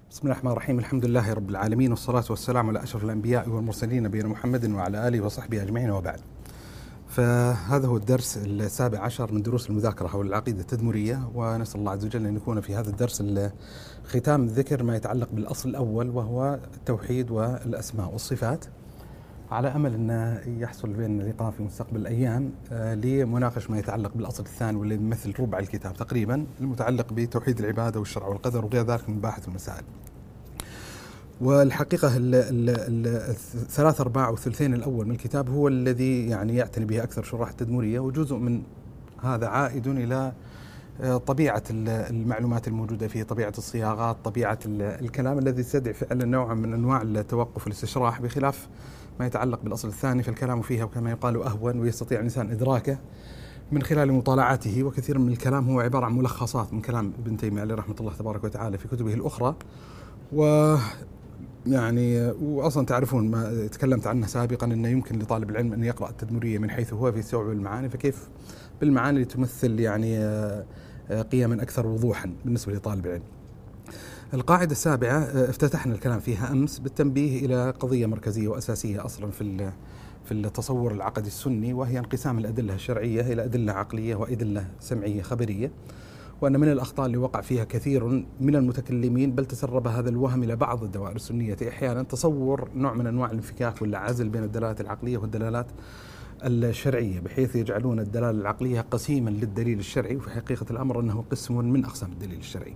بسم الله الرحمن الرحيم. الحمد لله رب العالمين، والصلاة والسلام على أشرف الأنبياء والمرسلين نبينا محمد وعلى آله وصحبه أجمعين، وبعد. فهذا هو الدرس السابع عشر من دروس المذاكرة حول العقيدة التدمرية، ونسأل الله عز وجل أن يكون في هذا الدرس ختام ذكر ما يتعلق بالأصل الأول، وهو التوحيد والأسماء والصفات، على أمل أن يحصل بين اللقاء في مستقبل الأيام لمناقشة ما يتعلق بالأصل الثاني، والذي يمثل ربع الكتاب تقريبا، المتعلق بتوحيد العبادة والشرع والقدر وغير ذلك من مباحث المسائل. والحقيقة الثلاث أرباع أو الثلثين الأول من الكتاب هو الذي يعني يعتني به أكثر شراح التدمرية، وجزء من هذا عائد إلى طبيعة المعلومات الموجودة فيه، طبيعة الصياغات، طبيعة الكلام الذي يستدعي فعلا نوعا من أنواع التوقف والاستشراح، بخلاف ما يتعلق بالأصل الثاني، فالكلام فيها وكما يقال أهون، ويستطيع الإنسان إدراكه من خلال مطالعاته. وكثير من الكلام هو عبارة عن ملخصات من كلام ابن تيمية عليه رحمة الله تبارك وتعالى في كتبه الأخرى. وأصلا تعرفون ما تكلمت عنه سابقا، أنه يمكن لطالب العلم أن يقرأ التدمرية من حيث هو في استوعاب المعاني، فكيف بالمعاني اللي تمثل قيما أكثر وضوحا بالنسبة لطالب العلم. القاعدة السابعة افتتحنا الكلام فيها أمس بالتنبيه إلى قضية مركزية وأساسية أصلا في التصور العقدي السني، وهي انقسام الأدلة الشرعية إلى أدلة عقلية وأدلة سمعية خبرية، وأن من الأخطاء اللي وقع فيها كثير من المتكلمين، بل تسرب هذا الوهم إلى بعض الدوائر السنية أحيانا، تصور نوع من أنواع الانفكاك والعزل بين الدلالات العقلية والدلالات الشرعية، بحيث يجعلون الدلالة العقلية قسيما للدليل الشرعي، وفي حقيقة الأمر أنه قسم من أقسام الدليل الشرعي.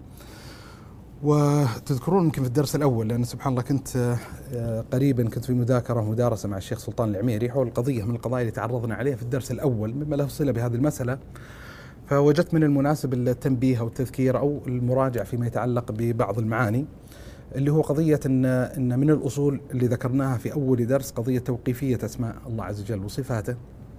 وتذكرون يمكن في الدرس الأول، لأن سبحان الله كنت قريبا في مدارسة مع الشيخ سلطان العميري حول قضية من القضايا اللي تعرضنا عليها في الدرس الأول مما له صلة بهذه المسألة، فوجدت من المناسب التنبيه أو التذكير أو المراجعة فيما يتعلق ببعض المعاني، اللي هو قضية إن من الأصول اللي ذكرناها في أول درس قضية توقيفية أسماء الله عز وجل وصفاته،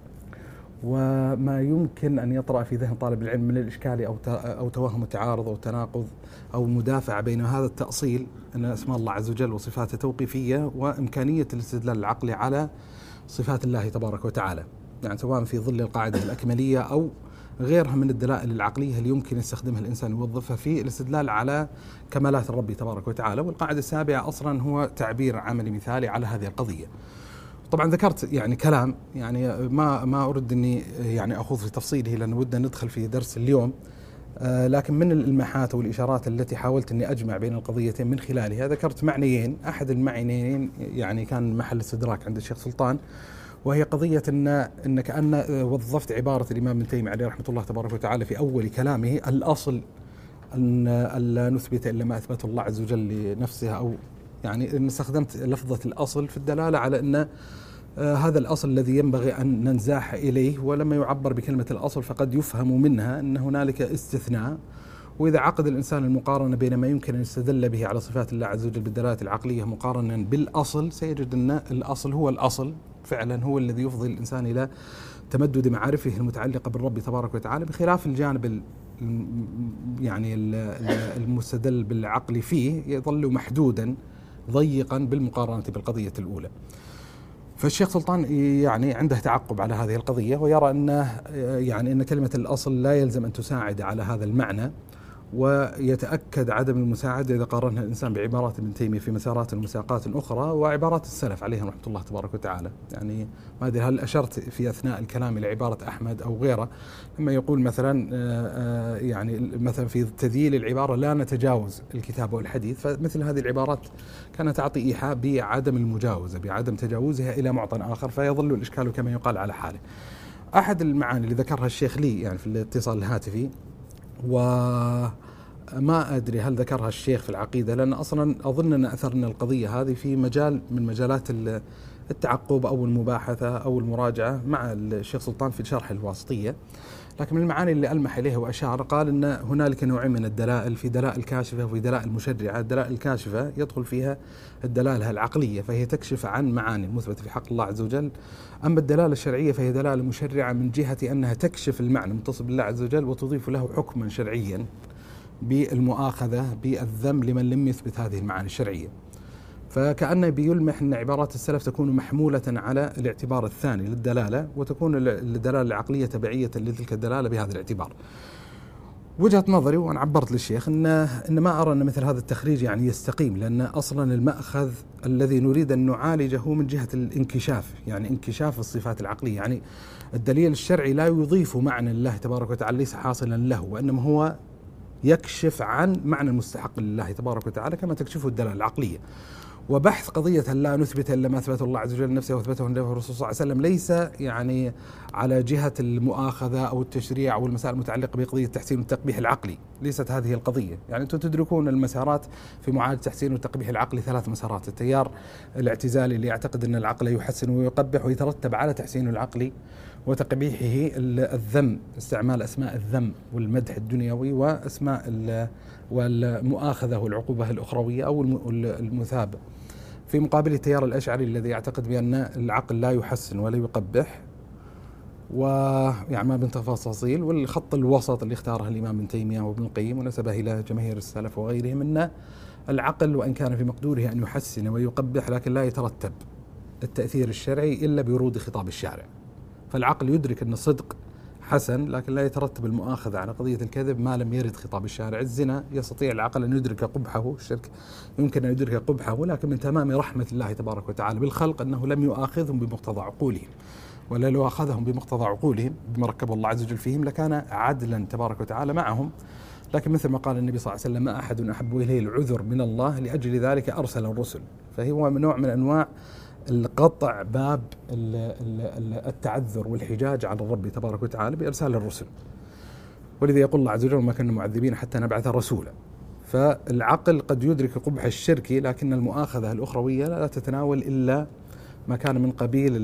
وما يمكن أن يطرأ في ذهن طالب العلم من الإشكال أو توهم التعارض أو تناقض أو مدافعة بين هذا التأصيل أن أسماء الله عز وجل وصفاته توقيفية، وإمكانية الاستدلال العقلي على صفات الله تبارك وتعالى، يعني سواء في ظل القاعدة الأكملية أو غيرها من الدلائل العقلية اللي يمكن يستخدمها الإنسان يوظفها في الاستدلال على كمالات الرب تبارك وتعالى. والقاعدة السابعة أصلا هو تعبير عملي مثالي على هذه القضية. طبعا ذكرت كلام ما أريد أني أخوض في تفصيله، لأن ودنا ندخل في درس اليوم، لكن من الإلماحات والإشارات التي حاولت أني أجمع بين القضيتين من خلالها ذكرت معنيين. أحد المعنيين كان محل استدراك عند الشيخ سلطان، وهي قضية أن كأن وظفت عبارة الإمام ابن تيمية عليه رحمة الله تبارك وتعالى في أول كلامه: الأصل أن لا نثبت إلا ما أثبته الله عز وجل لنفسه، أو أن استخدمت لفظة الأصل في الدلالة على أن هذا الأصل الذي ينبغي أن ننزاح إليه، ولما يعبر بكلمة الأصل فقد يفهم منها أن هنالك استثناء. وإذا عقد الإنسان المقارنة بين ما يمكن أن يستدل به على صفات الله عز وجل بالدلالات العقلية مقارنة بالأصل، سيجد أن الأصل هو الأصل فعلا، هو الذي يفضي الإنسان إلى تمدد معارفه المتعلقة بالرب تبارك وتعالى، بخلاف الجانب المستدل بالعقل فيه يظل محدودا ضيقا بالمقارنة بالقضية الأولى. فالشيخ سلطان عنده تعقب على هذه القضية، ويرى أن كلمة الأصل لا يلزم أن تساعد على هذا المعنى، ويتأكد عدم المساعدة إذا قارنها الإنسان بعبارات ابن تيمية في مسارات ومساقات أخرى وعبارات السلف عليهم رحمة الله تبارك وتعالى. ما أدري هل أشرت في أثناء الكلام إلى عبارة أحمد أو غيره، لما يقول مثلا مثلا في تذييل العبارة لا نتجاوز الكتاب والحديث، فمثل هذه العبارات كانت تعطي إيحاء بعدم المجاوزة، بعدم تجاوزها إلى معطى آخر، فيظل الإشكال كما يقال على حاله. أحد المعاني اللي ذكرها الشيخ لي في الاتصال الهاتفي، وما أدري هل ذكرها الشيخ في العقيدة، لأن أصلا أظن أن أثرنا القضية هذه في مجال من مجالات التعقب أو المباحثة أو المراجعة مع الشيخ سلطان في شرح الواسطية. لكن من المعاني اللي ألمح إليها وأشار، قال أن هنالك نوعين من الدلائل، في دلائل كاشفة وفي دلائل مشرعة. الدلائل الكاشفة يدخل فيها الدلالة العقلية، فهي تكشف عن معاني مثبتة في حق الله عز وجل. أما الدلالة الشرعية فهي دلالة مشرعة من جهة أنها تكشف المعنى المتصل بالله عز وجل وتضيف له حكما شرعيا بالمؤاخذة بالذم لمن لم يثبت هذه المعاني الشرعية. فكأنه بيلمح أن عبارات السلف تكون محمولة على الاعتبار الثاني للدلالة، وتكون الدلالة العقلية تبعية لتلك الدلالة بهذا الاعتبار. وجهة نظري وأنا عبرت للشيخ إن ما أرى أن مثل هذا التخريج يعني يستقيم، لأن أصلا المأخذ الذي نريد أن نعالجه هو من جهة الانكشاف، يعني انكشاف الصفات العقلية. يعني الدليل الشرعي لا يضيف معنى الله تبارك وتعالى ليس حاصلا له، وإنما هو يكشف عن معنى المستحق لله تبارك وتعالى كما تكشفه الدلالة العقلية. وبحث قضية أن لا نثبت إلا ما أثبته الله عز وجل لنفسه وأثبته الرسول صلى الله عليه وسلم ليس يعني على جهة المؤاخذة أو التشريع أو المسائل المتعلقة بقضية التحسين والتقبيح العقلي، ليست هذه القضية. يعني أنتم تدركون المسارات في معالجة التحسين والتقبيح العقلي 3 مسارات: التيار الاعتزالي اللي يعتقد أن العقل يحسن ويقبح ويترتب على تحسين العقل وتقبيحه الذم، استعمال أسماء الذم والمدح الدنيوي وأسماء والمؤاخذة والعقوبة الأخروية أو المثابة. في مقابل التيار الأشعري الذي يعتقد بأن العقل لا يحسن ولا يقبح، ويعني ما بين تفاصيل. والخط الوسط اللي اختاره الإمام ابن تيمية وابن القيم ونسبه إلى جماهير السلف وغيرهم أن العقل وإن كان في مقدوره أن يحسن ويقبح لكن لا يترتب التأثير الشرعي إلا بورود خطاب الشارع. فالعقل يدرك أن الصدق حسن لكن لا يترتب المؤاخذة على قضية الكذب ما لم يرد خطاب الشارع. الزنا يستطيع العقل أن يدرك قبحه، الشرك يمكن أن يدرك قبحه، لكن من تمام رحمة الله تبارك وتعالى بالخلق أنه لم يؤاخذهم بمقتضى عقولهم، ولا لو أخذهم بمقتضى عقولهم بما ركب الله عز وجل فيهم لكان عدلا تبارك وتعالى معهم. لكن مثل ما قال النبي صلى الله عليه وسلم: ما أحد أحب إليه العذر من الله لأجل ذلك أرسل الرسل. فهو نوع من أنواع القطع باب التعذر والحجاج على الرب تبارك وتعالى بإرسال الرسل. ولذا يقول الله عز وجل: وما كنا معذبين حتى نبعث رسولا. فالعقل قد يدرك قبح الشرك لكن المؤاخذة الأخروية لا تتناول إلا ما كان من قبيل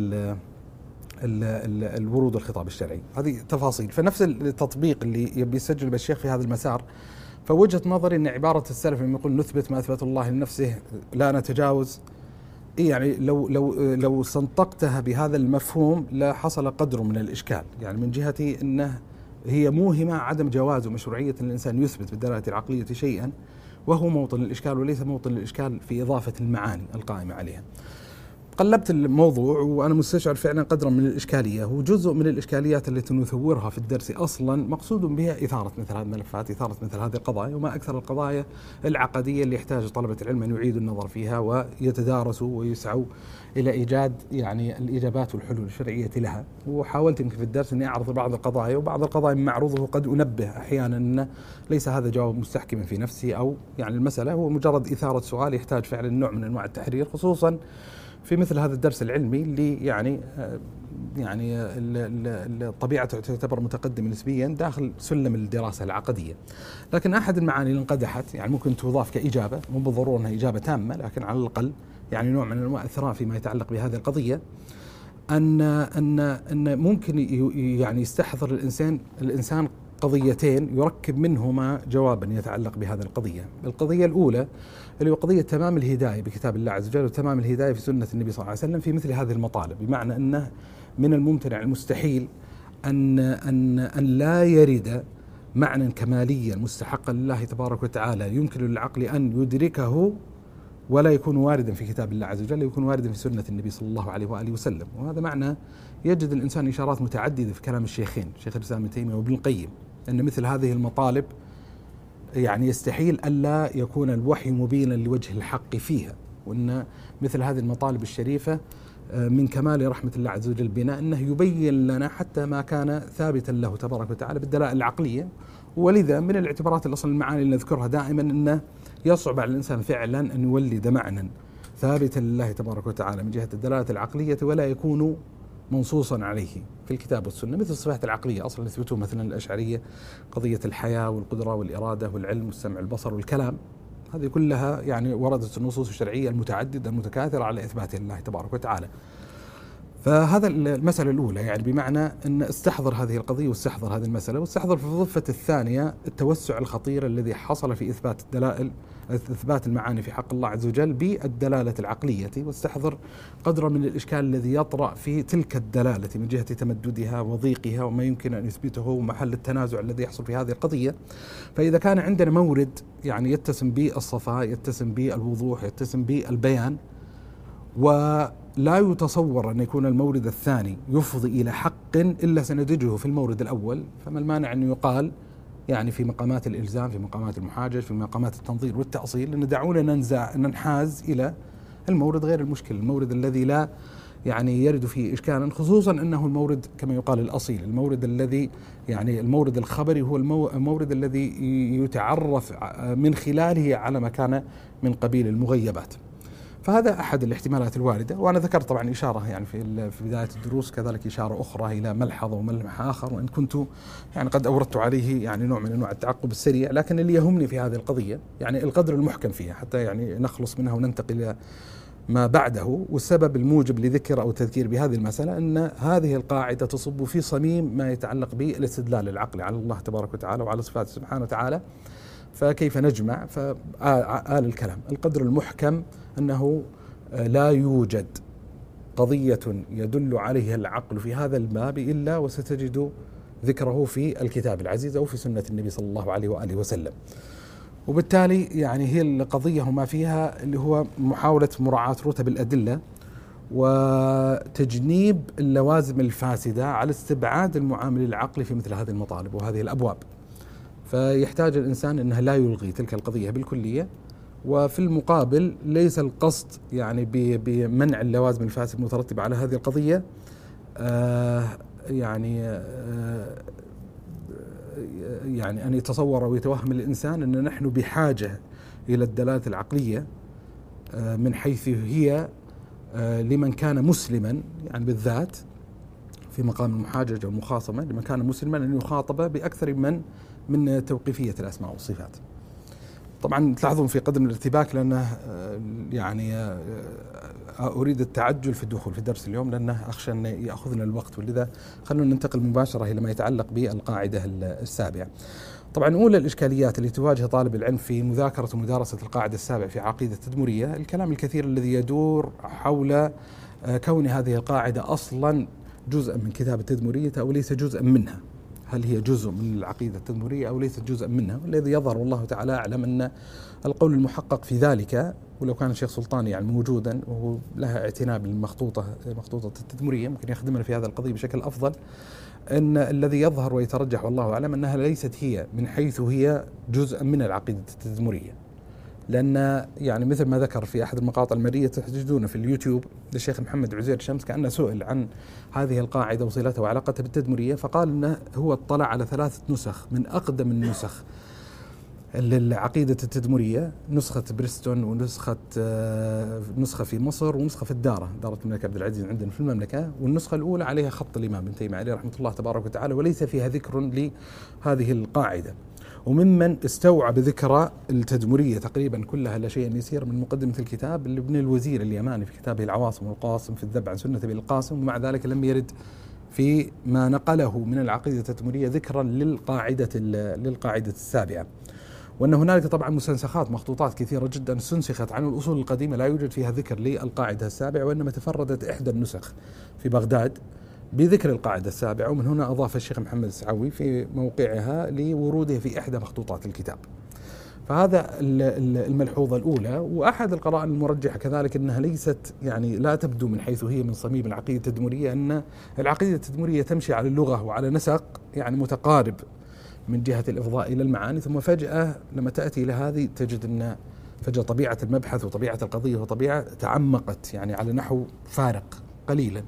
الورود الخطاب الشرعي. هذه تفاصيل. فنفس التطبيق اللي يبي يسجل بالشيخ في هذا المسار، فوجهة نظري أن عبارة السلف لما يقول نثبت ما أثبت الله لنفسه لا نتجاوز، يعني لو استنطقتها بهذا المفهوم لا حصل قدر من الإشكال. يعني من جهة أنه هي موهمة عدم جواز ومشروعية أن الإنسان يثبت بالدلالة العقلية شيئا وهو موطن الإشكال وليس موطن الإشكال في إضافة المعاني القائمة عليها. قلبت الموضوع وأنا مستشعر فعلا قدرا من الإشكالية، وجزء من الإشكاليات التي نثورها في الدرس أصلا مقصود بها إثارة مثل هذه الملفات، إثارة مثل هذه القضايا، وما أكثر القضايا العقدية اللي يحتاج طلبة العلم أن يعيدوا النظر فيها ويتدارسوا ويسعوا إلى إيجاد يعني الإجابات والحلول الشرعية لها. وحاولت يمكن في الدرس أني أعرض بعض القضايا، وبعض القضايا من معروضه قد أنبه أحيانا أن ليس هذا جواب مستحكم في نفسي، أو يعني المسألة هو مجرد إثارة سؤال يحتاج فعلا نوع من أنواع التحرير، خصوصا في مثل هذا الدرس العلمي اللي يعني طبيعته تعتبر متقدمة نسبيا داخل سلم الدراسة العقدية. لكن أحد المعاني اللي انقدحت يعني ممكن تضاف كإجابة، مو بالضرورة أنها إجابة تامة، لكن على الأقل يعني نوع من أنواع الثراء فيما يتعلق بهذه القضية، أن ممكن يعني يستحضر الإنسان قضيتين يركب منهما جوابا يتعلق بهذه القضية. القضية الأولى اللي هو قضية تمام الهداية بكتاب الله عز وجل وتمام الهداية في سنة النبي صلى الله عليه وسلم في مثل هذه المطالب، بمعنى أنه من الممتنع المستحيل أن لا يرد معنى كماليا مستحقا لله تبارك وتعالى يمكن للعقل أن يدركه ولا يكون واردا في كتاب الله عز وجل، يكون واردا في سنة النبي صلى الله عليه وآله وسلم. وهذا معنى يجد الإنسان إشارات متعددة في كلام الشيخين شيخ الإسلام ابن تيمية وابن القيم، أن مثل هذه المطالب يعني يستحيل ألا يكون الوحي مبينا لوجه الحق فيها، وأن مثل هذه المطالب الشريفة من كمال رحمة الله عز وجل بنا أنه يبين لنا حتى ما كان ثابتا له تبارك وتعالى بالدلائل العقلية. ولذا من الاعتبارات الأصل المعاني اللي نذكرها دائما أنه يصعب على الإنسان فعلا أن يولد معنى ثابتا لله تبارك وتعالى من جهة الدلالة العقلية ولا يكون منصوصا عليه في الكتاب والسنة، مثل الصفات العقلية أصلا يثبتون مثلا الأشعرية قضية الحياة والقدرة والإرادة والعلم والسمع والبصر والكلام، هذه كلها يعني وردت النصوص الشرعية المتعددة المتكاثرة على إثبات الله تبارك وتعالى. فهذا المسألة الأولى، يعني بمعنى أن استحضر هذه القضية واستحضر هذه المسألة، واستحضر في الضفة الثانية التوسع الخطير الذي حصل في إثبات الدلائل، إثبات المعاني في حق الله عز وجل بالدلالة العقلية، واستحضر قدر من الإشكال الذي يطرأ في تلك الدلالة من جهة تمددها وضيقها وما يمكن أن يثبته ومحل التنازع الذي يحصل في هذه القضية. فإذا كان عندنا مورد يعني يتسم بالصفاء، يتسم بالوضوح، يتسم بالبيان، ولا يتصور أن يكون المورد الثاني يفضي إلى حق إلا سندجه في المورد الأول، فما المانع أن يقال يعني في مقامات الإلزام، في مقامات المحاجج، في مقامات التنظير والتأصيل، أن دعونا ننحاز إلى المورد غير المشكل، المورد الذي لا يعني يرد فيه إشكالا، خصوصا أنه المورد كما يقال الأصيل، المورد الذي يعني المورد الخبري هو المورد الذي يتعرف من خلاله على ما كان من قبيل المغيبات. فهذا أحد الاحتمالات الواردة، وأنا ذكرت طبعا إشارة يعني في بداية الدروس، كذلك إشارة أخرى إلى ملحظ وملمح آخر، وإن كنت يعني قد أوردت عليه يعني نوع من أنواع التعقب السريع، لكن اللي يهمني في هذه القضية يعني القدر المحكم فيها حتى يعني نخلص منها وننتقل إلى ما بعده. والسبب الموجب لذكر أو تذكير بهذه المسألة أن هذه القاعدة تصب في صميم ما يتعلق بالاستدلال العقلي على الله تبارك وتعالى وعلى صفاته سبحانه وتعالى. فكيف نجمع؟ فآل الكلام القدر المحكم أنه لا يوجد قضية يدل عليها العقل في هذا الباب إلا وستجد ذكره في الكتاب العزيز أو في سنة النبي صلى الله عليه وآله وسلم. وبالتالي يعني هي القضية وما فيها اللي هو محاولة مراعاة رتب الأدلة وتجنيب اللوازم الفاسدة على استبعاد المعامل العقلي في مثل هذه المطالب وهذه الأبواب. فيحتاج الإنسان أنه لا يلغي تلك القضية بالكلية، وفي المقابل ليس القصد يعني بمنع اللوازم الفاسدة المترتبة على هذه القضية يعني أن يتصور ويتوهم الإنسان أن نحن بحاجة إلى الدلالة العقلية من حيث هي لمن كان مسلما، يعني بالذات في مقام المحاججة والمخاصمة، لمن كان مسلما أن يخاطب بأكثر من توقيفية الأسماء والصفات. طبعا تلاحظون في قدم الارتباك لأنه يعني أريد التعجل في الدخول في الدرس اليوم لأنه أخشى أن يأخذنا الوقت، ولذا خلونا ننتقل مباشرة إلى ما يتعلق بالقاعدة السابعة. طبعا أولى الإشكاليات اللي تواجه طالب العلم في مذاكرة ومدارسة القاعدة السابعة في عقيدة التدمرية الكلام الكثير الذي يدور حول كون هذه القاعدة أصلا جزءا من كتاب التدمرية أو ليس جزءا منها، هل هي جزء من العقيدة التدمرية أو ليست جزءا منها. والذي يظهر والله تعالى أعلم أن القول المحقق في ذلك، ولو كان الشيخ سلطان يعني موجودا وهو لها اعتناء بالمخطوطة التدمرية ممكن يخدمنا في هذا القضية بشكل أفضل، أن الذي يظهر ويترجح والله أعلم أنها ليست هي من حيث هي جزءا من العقيدة التدمرية، لأن يعني مثل ما ذكر في أحد المقاطع المرئية تجدون في اليوتيوب للشيخ محمد عزير شمس كأنه سئل عن هذه القاعدة وصلتها وعلاقتها بالتدمرية، فقال أنه هو اطلع على 3 نسخ من أقدم النسخ للعقيدة التدمرية، نسخة بريستون ونسخة نسخة في مصر ونسخة في دارة الملك عبد العزيز عندنا في المملكة، والنسخة الأولى عليها خط الإمام ابن تيمية عليه رحمة الله تبارك وتعالى، وليس فيها ذكر لهذه القاعدة. وممن استوعب ذكرى التدمرية تقريبا كلها لا شيء يسير من مقدمة الكتاب لابن الوزير اليماني في كتابه العواصم والقاسم في الذب عن سنة أبي القاسم، ومع ذلك لم يرد في ما نقله من العقيدة التدمرية ذكرا للقاعدة السابعة. وأن هنالك طبعا مستنسخات مخطوطات كثيرة جدا استنسخت عن الأصول القديمة لا يوجد فيها ذكر للقاعدة السابعة، وإنما تفردت إحدى النسخ في بغداد بذكر القاعدة السابعة، ومن هنا أضاف الشيخ محمد السعوي في موقعها لوروده في إحدى مخطوطات الكتاب. فهذا الملحوظة الأولى. وأحد القرائن المرجحة كذلك أنها ليست يعني لا تبدو من حيث هي من صميم العقيدة التدمرية، أن العقيدة التدمرية تمشي على اللغة وعلى نسق يعني متقارب من جهة الإفضاء إلى المعاني، ثم فجأة لما تأتي إلى هذه تجد أن فجأة طبيعة المبحث وطبيعة القضية وطبيعة تعمقت يعني على نحو فارق قليلا.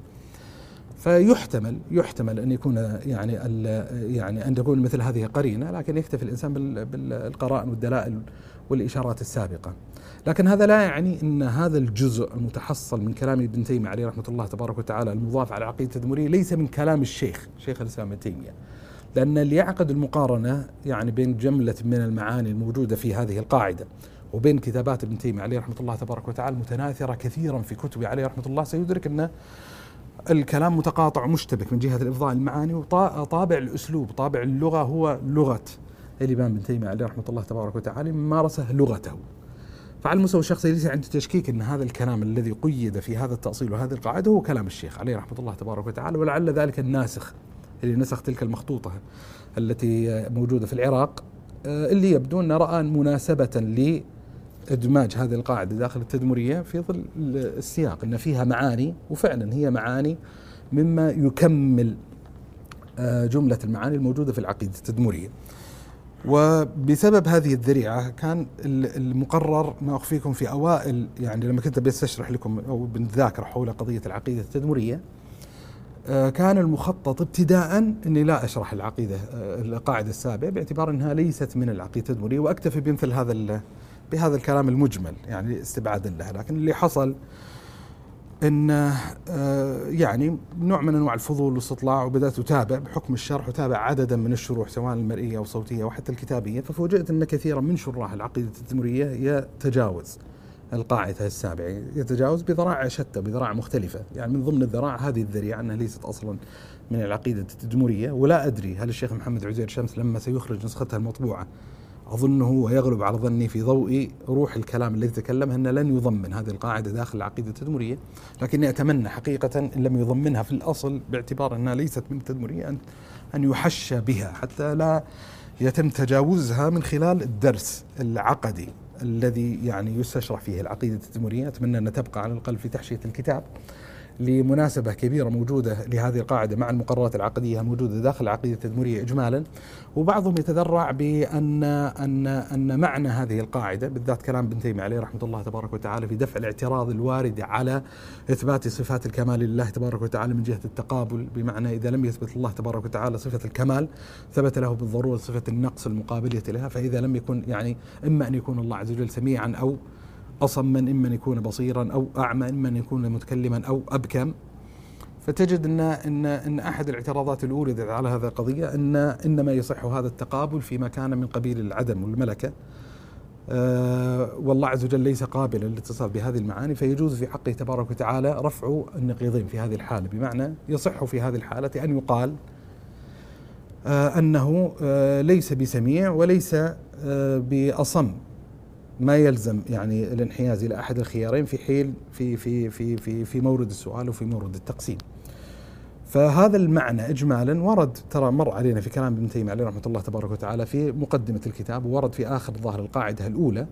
فيحتمل أن يكون يعني أن تكون مثل هذه قرينة، لكن يكتفي الإنسان بالقرائن والدلائل والإشارات السابقة. لكن هذا لا يعني أن هذا الجزء المتحصل من كلام ابن تيمية عليه رحمة الله تبارك وتعالى المضاف على العقيدة التدمرية ليس من كلام شيخ الإسلام ابن تيمية، لأن اللي يعقد المقارنة يعني بين جملة من المعاني الموجودة في هذه القاعدة وبين كتابات ابن تيمية عليه رحمة الله تبارك وتعالى متناثرة كثيرا في كتبه عليه رحمة الله، سيدرك أن الكلام متقاطع ومشتبك من جهة الإفضاء المعاني، وطابع الأسلوب طابع اللغة هو لغة الإمام ابن تيمية عليه رحمة الله تبارك وتعالى ممارسة لغته. فعلى المستوى الشخصي ليس عندي تشكيك أن هذا الكلام الذي قيد في هذا التأصيل وهذه القاعدة هو كلام الشيخ عليه رحمة الله تبارك وتعالى، ولعل ذلك الناسخ اللي نسخ تلك المخطوطة التي موجودة في العراق اللي يبدو أن رأى مناسبة لإدماج هذه القاعدة داخل التدمرية في ظل السياق أن فيها معاني، وفعلا هي معاني مما يكمل جملة المعاني الموجودة في العقيدة التدمرية. وبسبب هذه الذريعة كان المقرر ما أخفيكم في أوائل، يعني لما كنت بستشرح لكم أو بنتذاكر حول قضية العقيدة التدمرية، كان المخطط ابتداء أني لا أشرح القاعدة السابعة باعتبار أنها ليست من العقيدة التدمرية، وأكتفي بمثل بهذا الكلام المجمل يعني استبعادا له. لكن اللي حصل أن يعني نوع من أنواع الفضول والاستطلاع، وبدأت أتابع بحكم الشرح، وتابع عددا من الشروح سواء المرئية أو صوتية وحتى الكتابية، ففوجئت أن كثيرا من شراح العقيدة التدمرية يتجاوز القاعدة السابعة، يتجاوز بذراع شتى، بذراع مختلفة. يعني من ضمن الذراع هذه الذريعة أنها ليست أصلا من العقيدة التدمرية. ولا أدري هل الشيخ محمد عزير شمس لما سيخرج نسختها المطبوعة، أظنه ويغلب على ظني في ضوء روح الكلام الذي تكلمه أنه لن يضمن هذه القاعدة داخل العقيدة التدمرية، لكني أتمنى حقيقة إن لم يضمنها في الأصل باعتبار أنها ليست من التدمرية أن يحشى بها حتى لا يتم تجاوزها من خلال الدرس العقدي الذي يعني يستشرح فيه العقيدة التدمرية. أتمنى أن تبقى على الأقل في تحشية الكتاب لمناسبة كبيرة موجودة لهذه القاعدة مع المقررات العقدية الموجودة داخل العقيدة التدمرية إجمالا. وبعضهم يتذرع بأن معنى هذه القاعدة بالذات كلام ابن تيمية عليه رحمة الله تبارك وتعالى في دفع الاعتراض الوارد على إثبات صفات الكمال لله تبارك وتعالى من جهة التقابل، بمعنى إذا لم يثبت الله تبارك وتعالى صفة الكمال ثبت له بالضرورة صفة النقص المقابلة لها. فإذا لم يكن يعني إما أن يكون الله عز وجل سميعا أو أصما، إما أن يكون بصيرا أو أعمى، إما أن يكون متكلما أو أبكم. فتجد أن أحد الاعتراضات الأولى على هذه القضية إنما يصح هذا التقابل فيما كان من قبيل العدم والملكة، والله عز وجل ليس قابلا للاتصال بهذه المعاني، فيجوز في حقه تبارك وتعالى رفع النقيضين في هذه الحالة. بمعنى يصح في هذه الحالة أن يقال أنه ليس بسميع وليس بأصم، ما يلزم يعني الانحياز إلى أحد الخيارين في حين في مورد السؤال وفي مورد التقسيم. فهذا المعنى إجمالا ورد، ترى مر علينا في كلام ابن تيمية عليه رحمة الله تبارك وتعالى في مقدمة الكتاب، وورد في آخر ظاهر القاعدة الأولى.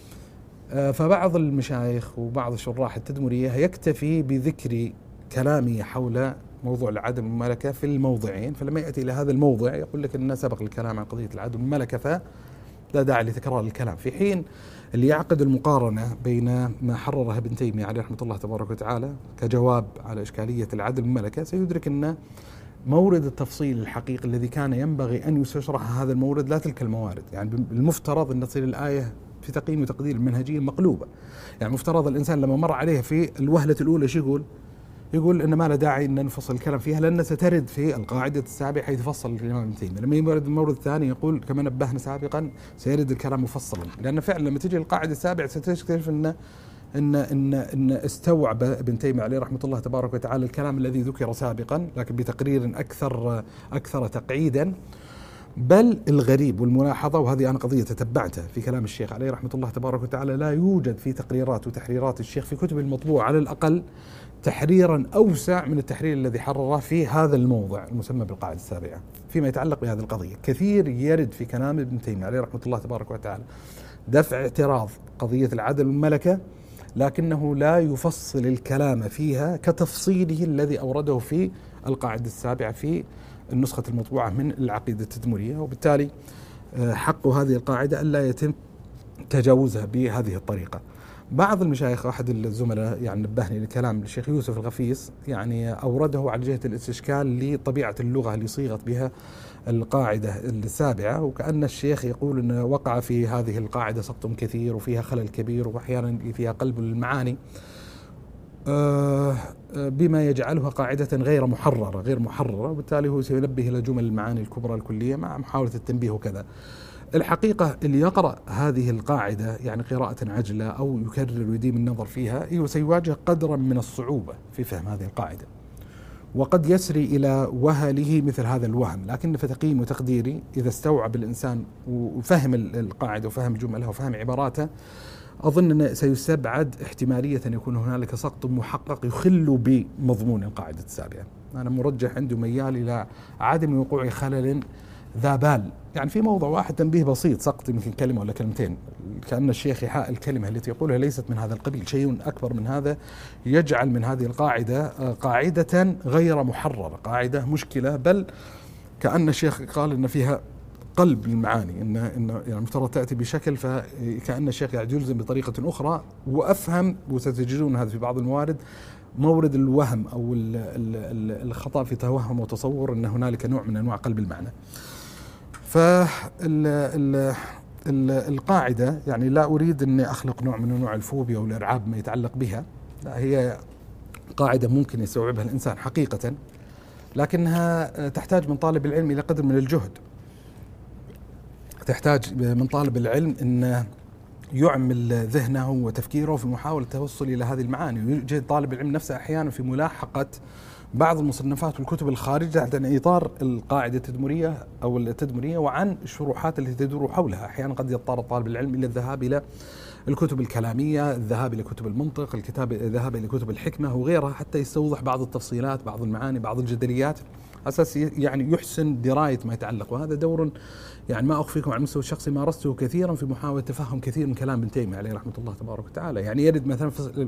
فبعض المشايخ وبعض الشراح التدمرية يكتفي بذكر كلامي حول موضوع العدم والملكة في الموضعين، فلما يأتي إلى هذا الموضع يقول لك أن سبق الكلام عن قضية العدم والملكة فلا داعي لتكرار الكلام، في حين اللي يعقد المقارنة بين ما حرره ابن تيمية عليه رحمة الله تبارك وتعالى كجواب على إشكالية العدل والملكة سيدرك أن مورد التفصيل الحقيقي الذي كان ينبغي أن يستشرح هذا المورد لا تلك الموارد. يعني المفترض أن تصير الآية في تقييم وتقدير المنهجية مقلوبة. يعني مفترض الإنسان لما مر عليه في الوهلة الأولى شو يقول إن ما لا داعي أن نفصل الكلام فيها لأن سترد في القاعدة السابعة حيث فصل الإمام ابن تيمية. لما يورد المورد الثاني يقول كما نبهنا سابقا سيرد الكلام مفصلا، لأن فعلا لما تجي القاعدة السابعة ستكتشف إن استوعب ابن تيمية عليه رحمة الله تبارك وتعالى الكلام الذي ذكر سابقا لكن بتقرير أكثر تقعيدا. بل الغريب والملاحظة، وهذه أنا قضية تتبعتها في كلام الشيخ عليه رحمة الله تبارك وتعالى، لا يوجد في تقريرات وتحريرات الشيخ في كتب المطبوعة على الأقل تحريرا أوسع من التحرير الذي حرره في هذا الموضع المسمى بالقاعدة السابعة فيما يتعلق بهذه القضية. كثير يرد في كلام ابن تيمية عليه رحمة الله تبارك وتعالى دفع اعتراض قضية العدل والملكة، لكنه لا يفصل الكلام فيها كتفصيله الذي أورده في القاعدة السابعة في النسخة المطبوعة من العقيدة التدمرية. وبالتالي حق هذه القاعدة ألا يتم تجاوزها بهذه الطريقة. بعض المشايخ، أحد الزملاء يعني نبهني لكلام الشيخ يوسف الغفيس، يعني أورده على جهة الاستشكال لطبيعة اللغة اللي صيغت بها القاعدة السابعة، وكأن الشيخ يقول أن وقع في هذه القاعدة سقط كثير وفيها خلل كبير وأحيانا فيها قلب للمعاني بما يجعلها قاعدة غير محررة، وبالتالي هو سينبه إلى جمل المعاني الكبرى الكلية مع محاولة التنبيه وكذا. الحقيقة اللي يقرأ هذه القاعدة يعني قراءة عجلة أو يكرر ويديم النظر فيها سيواجه قدرا من الصعوبة في فهم هذه القاعدة، وقد يسري إلى وهله مثل هذا الوهم. لكن في تقييم وتقديري إذا استوعب الإنسان وفهم القاعدة وفهم جملها وفهم عباراتها، أظن أن سيستبعد احتمالية أن يكون هنالك سقط محقق يخل بمضمون القاعدة السابعة. أنا مرجح عندي ميال إلى عدم وقوع خلل ذا بال، يعني في موضع واحد تنبيه بسيط سقط يمكن كلمة ولا كلمتين، كأن الشيخ يحاء الكلمة التي يقولها ليست من هذا القبيل. شيء أكبر من هذا يجعل من هذه القاعدة قاعدة غير محررة، قاعدة مشكلة، بل كأن الشيخ قال إن فيها قلب المعاني، إنه يعني المفترض تأتي بشكل فكأن الشيخ قاعد يلزم بطريقة أخرى. وأفهم، وستجدون هذا في بعض الموارد، مورد الوهم أو الخطأ في توهم وتصور أن هنالك نوع من أنواع قلب المعنى. فالقاعدة يعني لا أريد أن أخلق نوع من أنواع الفوبيا والإرعاب ما يتعلق بها، لا، هي قاعدة ممكن يستوعبها الإنسان حقيقة، لكنها تحتاج من طالب العلم إلى قدر من الجهد. تحتاج من طالب العلم أن يعمل ذهنه وتفكيره في محاولة التوصل إلى هذه المعاني. ويجد طالب العلم نفسه أحيانا في ملاحقة بعض المصنفات والكتب الخارجة عن إطار القاعدة التدمرية أو التدمرية وعن الشروحات التي تدور حولها. أحيانا قد يضطر طالب العلم إلى الذهاب إلى الكتب الكلامية، الذهاب إلى كتب المنطق، الذهاب إلى كتب الحكمة وغيرها، حتى يستوضح بعض التفصيلات، بعض المعاني، بعض الجدليات، أساس يعني يحسن دراية ما يتعلق. وهذا دور يعني ما أخفيكم على المستوى الشخصي مارسته كثيرا في محاولة تفهم كثير من كلام ابن تيمية عليه رحمة الله تبارك وتعالى. يعني يرد مثلا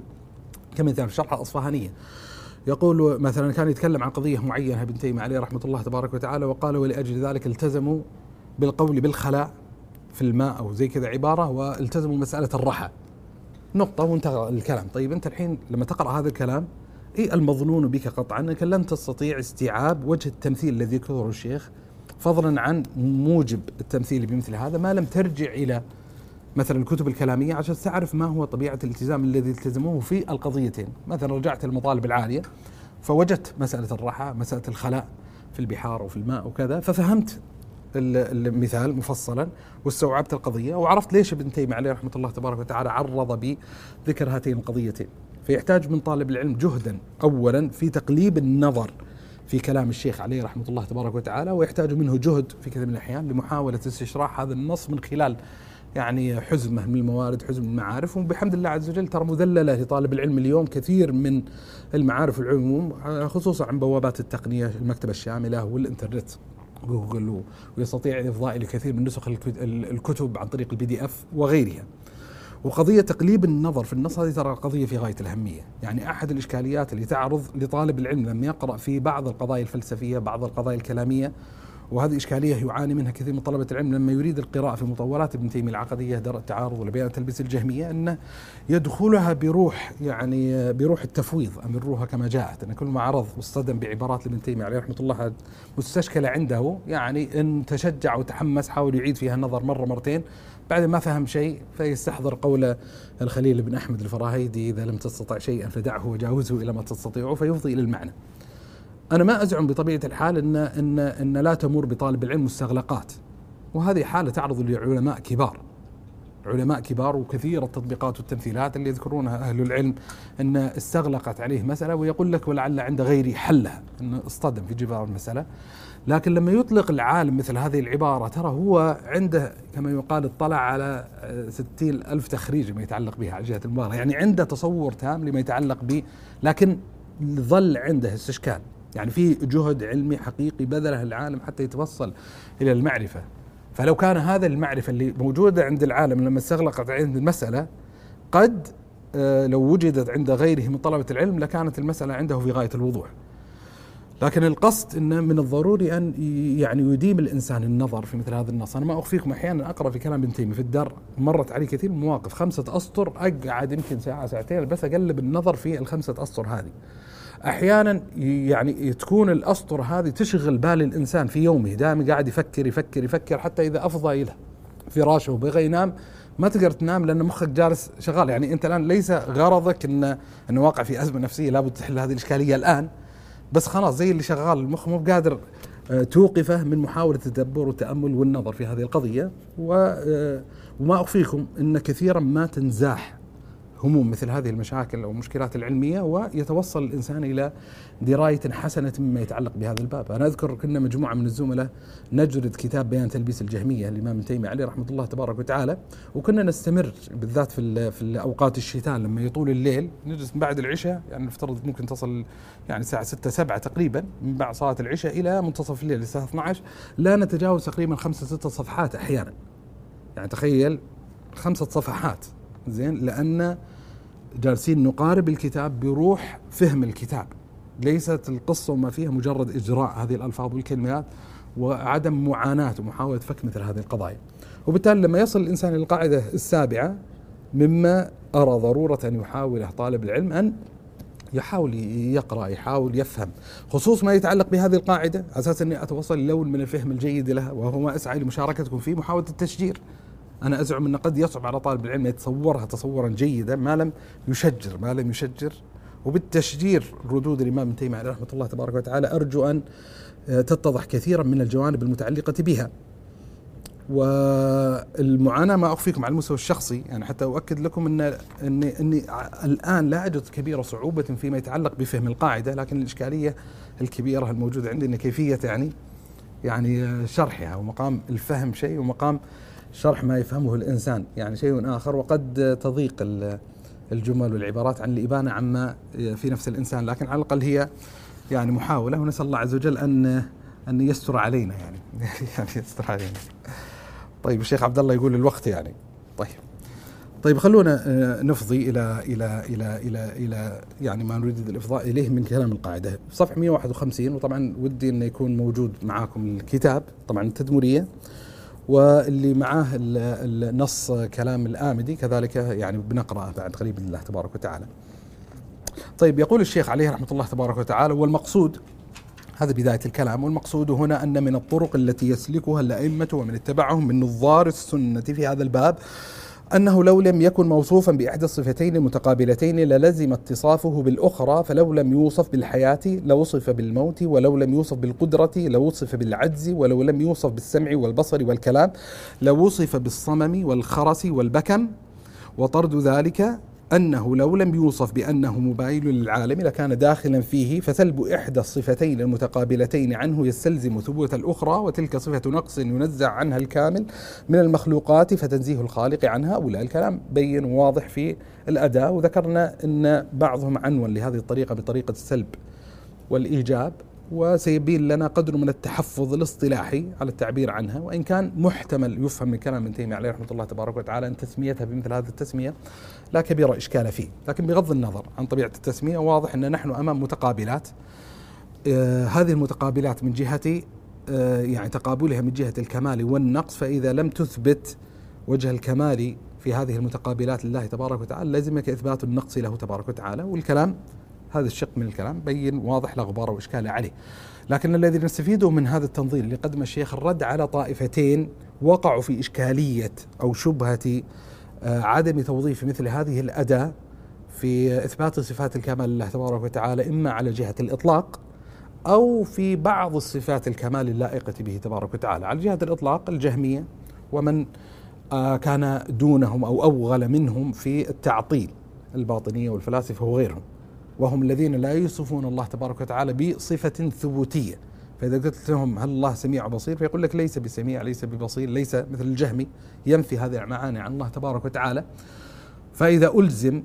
كمثال في شرح الأصفهانية، يقول مثلا كان يتكلم عن قضية معينة ابن تيمية عليه رحمة الله تبارك وتعالى، وقال ولأجل ذلك التزموا بالقول بالخلاء في الماء أو زي كذا عبارة، والتزموا مسألة الرحى، نقطة وانتهى الكلام. طيب أنت الحين لما تقرأ هذا الكلام، إيه المظنون بك قطعا أنك لن تستطيع استيعاب وجه التمثيل الذي يذكره الشيخ، فضلا عن موجب التمثيل بمثل هذا، ما لم ترجع إلى مثلا الكتب الكلامية عشان تعرف ما هو طبيعة الالتزام الذي التزموه في القضيتين. مثلا رجعت المطالب العالية فوجدت مسألة الرحى، مسألة الخلاء في البحار وفي الماء وكذا، ففهمت المثال مفصلا واستوعبت القضية وعرفت ليش ابن تيمية عليه رحمة الله تبارك وتعالى عرض بذكر هاتين القضيتين. فيحتاج من طالب العلم جهدا أولا في تقليب النظر في كلام الشيخ عليه رحمة الله تبارك وتعالى، ويحتاج منه جهد في كثير من الأحيان لمحاولة استشراح هذا النص من خلال يعني حزمة من الموارد، حزم من المعارف. وبحمد الله عز وجل ترى مذللة لطالب العلم اليوم كثير من المعارف والعلوم، خصوصا عن بوابات التقنية، المكتبة الشاملة والإنترنت جوجل، ويستطيع الإفضاء إلى كثير من نسخ الكتب عن طريق الPDF وغيرها. وقضية تقليب النظر في النص هذه ترى قضية في غاية الأهمية. يعني أحد الإشكاليات اللي تعرض لطالب العلم لما يقرأ في بعض القضايا الفلسفية، بعض القضايا الكلامية، وهذه إشكالية يعاني منها كثير من طلبة العلم لما يريد القراءة في مطولات ابن تيمية العقدية، درء التعارض ولبيان تلبيس الجهمية، أنه يدخلها بروح يعني بروح التفويض، أمروها كما جاءت، أن كل ما عرض واصطدم بعبارات ابن تيمية عليه رحمة الله مستشكلة عنده، يعني إن تشجع وتحمس حاول يعيد فيها النظر مرة مرتين، بعد ما فهم شيء فيستحضر قول الخليل بن أحمد الفراهيدي: إذا لم تستطع شيئا فدعه وجاوزه إلى ما تستطيعه، فيفضي إلى المعنى. أنا ما أزعم بطبيعة الحال إن لا تمر بطالب العلم مستغلقات، وهذه حالة تعرض لعلماء كبار، علماء كبار وكثير التطبيقات والتمثيلات اللي يذكرونها أهل العلم أن استغلقت عليه مسألة، ويقول لك ولعل عند غيري حلها، أنه اصطدم في جبار المسألة. لكن لما يطلق العالم مثل هذه العبارة ترى هو عنده كما يقال اطلع على 60,000 تخريج ما يتعلق بها على جهة المباراة، يعني عنده تصور تام لما يتعلق به، لكن ظل عنده استشكال. يعني في جهد علمي حقيقي بذله العالم حتى يتوصل إلى المعرفة. فلو كان هذا المعرفة اللي موجودة عند العالم لما استغلقت عند المسألة، قد لو وجدت عند غيره من طلبة العلم لكانت المسألة عنده في غاية الوضوح. لكن القصد أن من الضروري أن يعني يديم الإنسان النظر في مثل هذا النص. أنا ما أخفيكم أحيانا أقرأ في كلام ابن تيمية في الدار، مرت علي كثير من مواقف 5 أسطر أقعد يمكن ساعة ساعتين بس أقلب النظر في ال5 أسطر هذه. أحيانا يعني تكون الأسطر هذه تشغل بال الإنسان في يومه، دائما قاعد يفكر يفكر يفكر حتى إذا أفضى إلى فراشه وبغى ينام ما تقدر تنام لأن مخك جالس شغال. يعني أنت الآن ليس غرضك أنه واقع في أزمة نفسية لابد تحل هذه الإشكالية الآن، بس خلاص زي اللي شغال المخ مو قادر توقفه من محاولة التدبر والتأمل والنظر في هذه القضية. وما أخفيكم أن كثيرا ما تنزاح هموم مثل هذه المشاكل أو المشكلات العلمية، ويتوصل الإنسان إلى دراية حسنة مما يتعلق بهذا الباب. أنا أذكر كنا مجموعة من الزملاء نجرد كتاب بيان تلبيس الجهمية للإمام ابن تيمية عليه رحمة الله تبارك وتعالى، وكنا نستمر بالذات في أوقات الشتاء لما يطول الليل، نجلس من بعد العشاء، يعني نفترض ممكن تصل يعني الساعة 6-7 تقريبا من بعد صلاة العشاء إلى منتصف الليل الساعة 12، لا نتجاوز تقريبا 5-6 صفحات أحيانا. يعني تخيل 5 صفحات زين، لأن جالسين نقارب الكتاب بروح فهم الكتاب، ليست القصة وما فيها مجرد إجراء هذه الألفاظ والكلمات وعدم معاناة ومحاولة فك مثل هذه القضايا. وبالتالي لما يصل الإنسان إلى القاعدة السابعة، مما أرى ضرورة أن يحاوله طالب العلم أن يحاول يقرأ، يحاول يفهم، خصوص ما يتعلق بهذه القاعدة، على أساس أني أتوصل لون من الفهم الجيد لها، وهو ما أسعى لمشاركتكم فيه، محاولة التشجير. أنا أزعم أن قد يصعب على طالب العلم يتصورها تصورا جيدا ما لم يشجر. وبالتشجير ردود الإمام ابن تيمية عليه رحمة الله تبارك وتعالى أرجو أن تتضح كثيرا من الجوانب المتعلقة بها. والمعاناة ما أخفيكم على المستوى الشخصي، يعني حتى أؤكد لكم أني الآن لا أجد كبيرة صعوبة فيما يتعلق بفهم القاعدة، لكن الإشكالية الكبيرة الموجودة عندي أن كيفية يعني شرحها، ومقام الفهم شيء ومقام شرح ما يفهمه الإنسان يعني شيء آخر، وقد تضيق الجمل والعبارات عن الإبانة عما في نفس الإنسان، لكن على الأقل هي يعني محاولة، ونسأل الله عز وجل أن يستر علينا يعني يستر علينا. طيب الشيخ عبد الله يقول الوقت يعني. طيب خلونا نفضي إلى يعني ما نريد الإفضاء إليه من كلام القاعدة. صفحة 151، وطبعا ودي أن يكون موجود معاكم الكتاب طبعا التدمرية، واللي معاه النص كلام الآمدي كذلك يعني بنقرأه بعد قريب الله تبارك وتعالى. طيب يقول الشيخ عليه رحمة الله تبارك وتعالى: والمقصود، هذا بداية الكلام، والمقصود هنا أن من الطرق التي يسلكها الأئمة ومن اتبعهم من نظار السنة في هذا الباب أنه لو لم يكن موصوفا بإحدى الصفتين المتقابلتين للزم اتصافه بالأخرى، فلو لم يوصف بالحياة لوصف بالموت، ولو لم يوصف بالقدرة لوصف بالعجز، ولو لم يوصف بالسمع والبصر والكلام لوصف بالصمم والخرس والبكم. وطرد ذلك أنه لو لم يوصف بأنه مباين للعالم لكان داخلا فيه، فسلب إحدى الصفتين المتقابلتين عنه يستلزم ثبوت الأخرى، وتلك صفة نقص ينزع عنها الكامل من المخلوقات فتنزيه الخالق عنها. أولى الكلام بين وواضح في الأداء، وذكرنا أن بعضهم عنون لهذه الطريقة بطريقة السلب والإيجاب، وسيبين لنا قدر من التحفظ الاصطلاحي على التعبير عنها، وإن كان محتمل يفهم من كلام ابن تيمية عليه رحمة الله تبارك وتعالى أن تسميتها بمثل هذه التسمية لا كبير إشكال فيه، لكن بغض النظر عن طبيعة التسمية واضح أن نحن أمام متقابلات. هذه المتقابلات من جهة يعني تقابلها من جهة الكمال والنقص، فإذا لم تثبت وجه الكمال في هذه المتقابلات لله تبارك وتعالى لازمك إثبات النقص له تبارك وتعالى. والكلام هذا الشق من الكلام بين واضح لا غبار وإشكال عليه، لكن الذي نستفيده من هذا التنظير اللي قدم الشيخ الرد على طائفتين وقعوا في إشكالية أو شبهة عدم توظيف مثل هذه الأداة في إثبات صفات الكمال لله تبارك وتعالى، إما على جهة الإطلاق أو في بعض الصفات الكمال اللائقة به تبارك وتعالى. على جهة الإطلاق الجهمية ومن كان دونهم أو أوغل منهم في التعطيل، الباطنية والفلاسفة وغيرهم، وهم الذين لا يوصفون الله تبارك وتعالى بصفة ثبوتية. فإذا قلت لهم هل الله سميع بصير، فيقول لك ليس بسميع، ليس ببصير، ليس مثل الجهمي ينفي هذه المعاني عن الله تبارك وتعالى. فإذا ألزم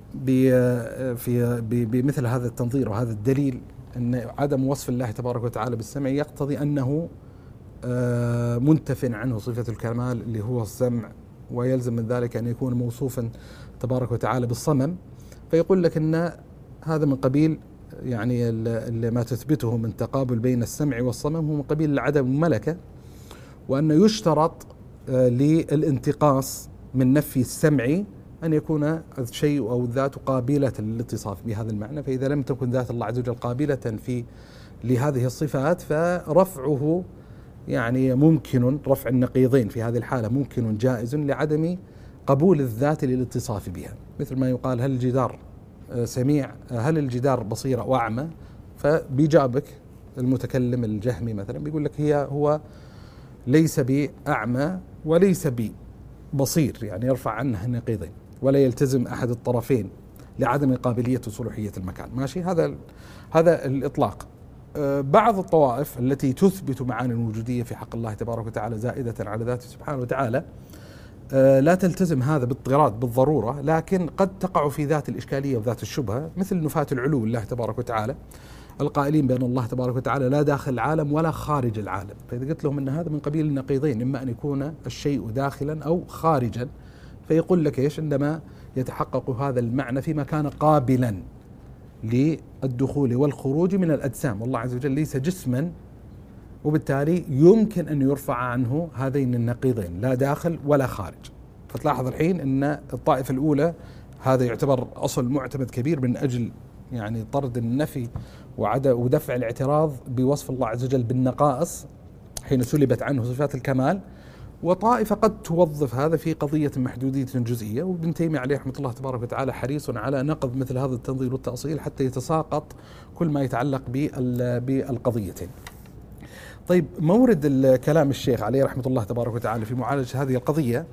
بمثل هذا التنظير وهذا الدليل أن عدم وصف الله تبارك وتعالى بالسمع يقتضي أنه منتف عنه صفة الكمال اللي هو السمع، ويلزم من ذلك أن يكون موصوفا تبارك وتعالى بالصمم. فيقول لك أن هذا من قبيل يعني ما تثبته من تقابل بين السمع والصمم هو من قبيل عدم الملكة، وأن يشترط للانتقاص من نفي السمع أن يكون الشيء أو الذات قابلة للاتصاف بهذا المعنى، فإذا لم تكن ذات الله عز وجل قابلة لهذه الصفات فرفعه يعني ممكن، رفع النقيضين في هذه الحالة ممكن جائز لعدم قبول الذات للاتصاف بها. مثل ما يقال هل الجدار سميع، هل الجدار بصير أو أعمى، فبيجابك المتكلم الجهمي مثلا بيقول لك هو ليس بأعمى وليس ببصير، يعني يرفع عنه النقيضين ولا يلتزم أحد الطرفين لعدم قابلية وصلوحية المكان. ماشي، هذا الإطلاق. بعض الطوائف التي تثبت معاني الوجودية في حق الله تبارك وتعالى زائدة على ذاته سبحانه وتعالى لا تلتزم هذا باضطراد بالضرورة، لكن قد تقع في ذات الإشكالية وذات الشبهة، مثل نفاة العلو لله تبارك وتعالى القائلين بأن الله تبارك وتعالى لا داخل العالم ولا خارج العالم. فإذا قلت لهم أن هذا من قبيل النقيضين، إما أن يكون الشيء داخلا أو خارجا، فيقول لك إيش عندما يتحقق هذا المعنى فيما كان قابلا للدخول والخروج من الأجسام، والله عز وجل ليس جسما وبالتالي يمكن أن يرفع عنه هذين النقيضين لا داخل ولا خارج. فتلاحظ الحين أن الطائفة الأولى هذا يعتبر أصل معتمد كبير من أجل يعني طرد النفي ودفع الاعتراض بوصف الله عز وجل بالنقائص حين سلبت عنه صفات الكمال، وطائفة قد توظف هذا في قضية محدودية جزئية. وابن تيمية عليه رحمة الله تبارك وتعالى حريص على نقض مثل هذا التنظير والتأصيل حتى يتساقط كل ما يتعلق بالقضيتين. طيب، مورد كلام الشيخ عليه رحمة الله تبارك وتعالى في معالجة هذه القضية،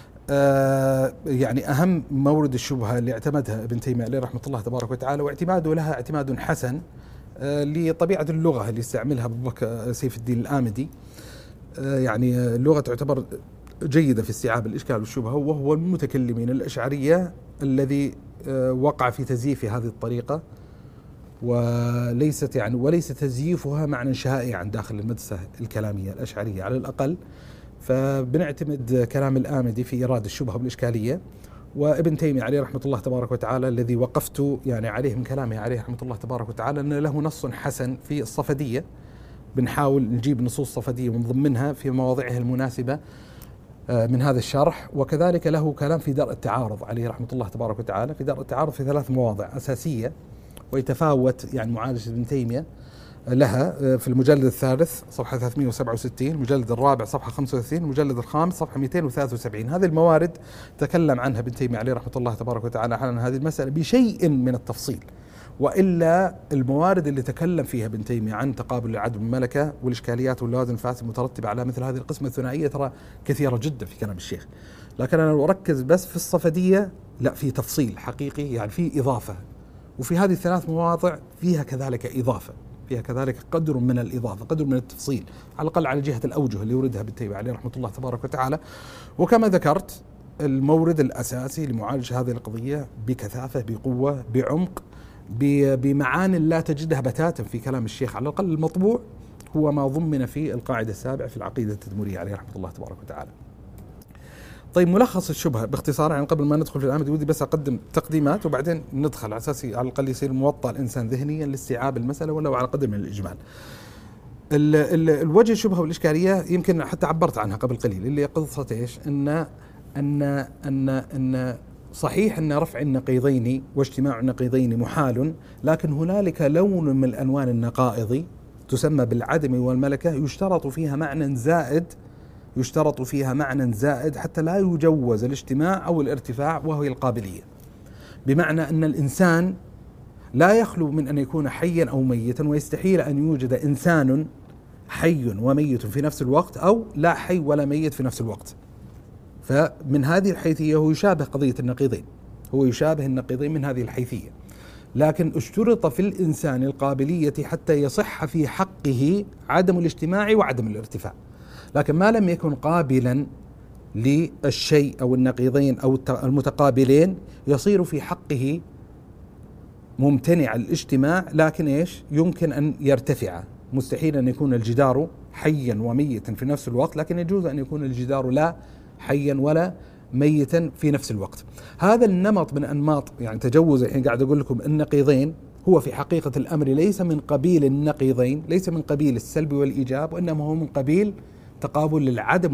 يعني أهم مورد الشبهة اللي اعتمدها ابن تيمية عليه رحمة الله تبارك وتعالى، واعتماده لها اعتماد حسن لطبيعة اللغة اللي استعملها أبو بكر سيف الدين الآمدي. يعني اللغة تعتبر جيدة في استيعاب الإشكال والشبهة، وهو المتكلمين الأشعرية الذي وقع في تزييف هذه الطريقة، وليس تزييفها معنى شائعا داخل المدرسة الكلامية الأشعرية على الأقل. فبنعتمد كلام الآمدي في إيراد الشبهة والإشكالية، وابن تيمية عليه رحمة الله تبارك وتعالى الذي وقفت يعني عليه من كلامه عليه رحمة الله تبارك وتعالى أن له نص حسن في الصفدية. بنحاول نجيب نصوص صفدية من ضمنها في مواضعها المناسبة من هذا الشرح، وكذلك له كلام في درء التعارض عليه رحمة الله تبارك وتعالى في درء التعارض في 3 مواضع أساسية، ويتفاوت يعني معالجة ابن تيمية لها في المجلد الثالث صفحة 367، المجلد الرابع صفحة 35، المجلد الخامس صفحة 273. هذه الموارد تكلم عنها ابن تيمية عليه رحمة الله تبارك وتعالى عن هذه المسألة بشيء من التفصيل، وإلا الموارد اللي تكلم فيها ابن تيمية عن تقابل العدم والملكة والإشكاليات واللوازم الفاسدة المترتبة على مثل هذه القسمة الثنائية ترى كثيرة جدا في كلام الشيخ، لكن أنا أركز بس في الصفدية لا، في تفصيل حقيقي، يعني في إضافة، وفي هذه ال3 مواضع فيها كذلك إضافة، فيها كذلك قدر من الإضافة، قدر من التفصيل، على الأقل على جهة الأوجه اللي يوردها ابن تيمية عليه رحمة الله تبارك وتعالى. وكما ذكرت المورد الأساسي لمعالجة هذه القضية بكثافة، بقوة، بعمق، بمعاني لا تجدها بتاتا في كلام الشيخ على الأقل المطبوع، هو ما ضمن في القاعدة السابعة في العقيدة التدمرية عليه رحمة الله تبارك وتعالى. طيب، ملخص الشبهة باختصار، يعني قبل ما ندخل في الآمد ودي بس أقدم تقديمات وبعدين ندخل على أساس على الأقل يصير موطأ الإنسان ذهنيا لاستيعاب المسألة ولو على قدر من الإجمال. الوجه الشبهة والإشكالية يمكن حتى عبرت عنها قبل قليل، اللي قصة إيش؟ أن صحيح أن رفع النقيضين واجتماع النقيضين محال، لكن هنالك لون من الألوان النقائض تسمى بالعدم والملكة يشترط فيها معنى زائد حتى لا يجوز الاجتماع أو الارتفاع، وهي القابلية. بمعنى أن الإنسان لا يخلو من أن يكون حيا أو ميتا، ويستحيل أن يوجد إنسان حي وميت في نفس الوقت، أو لا حي ولا ميت في نفس الوقت. فمن هذه الحيثية هو يشابه قضية النقيضين، من هذه الحيثية، لكن اشترط في الإنسان القابلية حتى يصح في حقه عدم الاجتماع وعدم الارتفاع. لكن ما لم يكن قابلا للشيء أو النقيضين أو المتقابلين يصير في حقه ممتنع الاجتماع، لكن إيش يمكن أن يرتفع. مستحيل أن يكون الجدار حيا وميتا في نفس الوقت، لكن يجوز أن يكون الجدار لا حيا ولا ميتا في نفس الوقت. هذا النمط من أنماط يعني تجوز الحين قاعد أقول لكم النقيضين هو في حقيقة الأمر ليس من قبيل النقيضين، ليس من قبيل السلب والإيجاب، وإنما هو من قبيل تقابل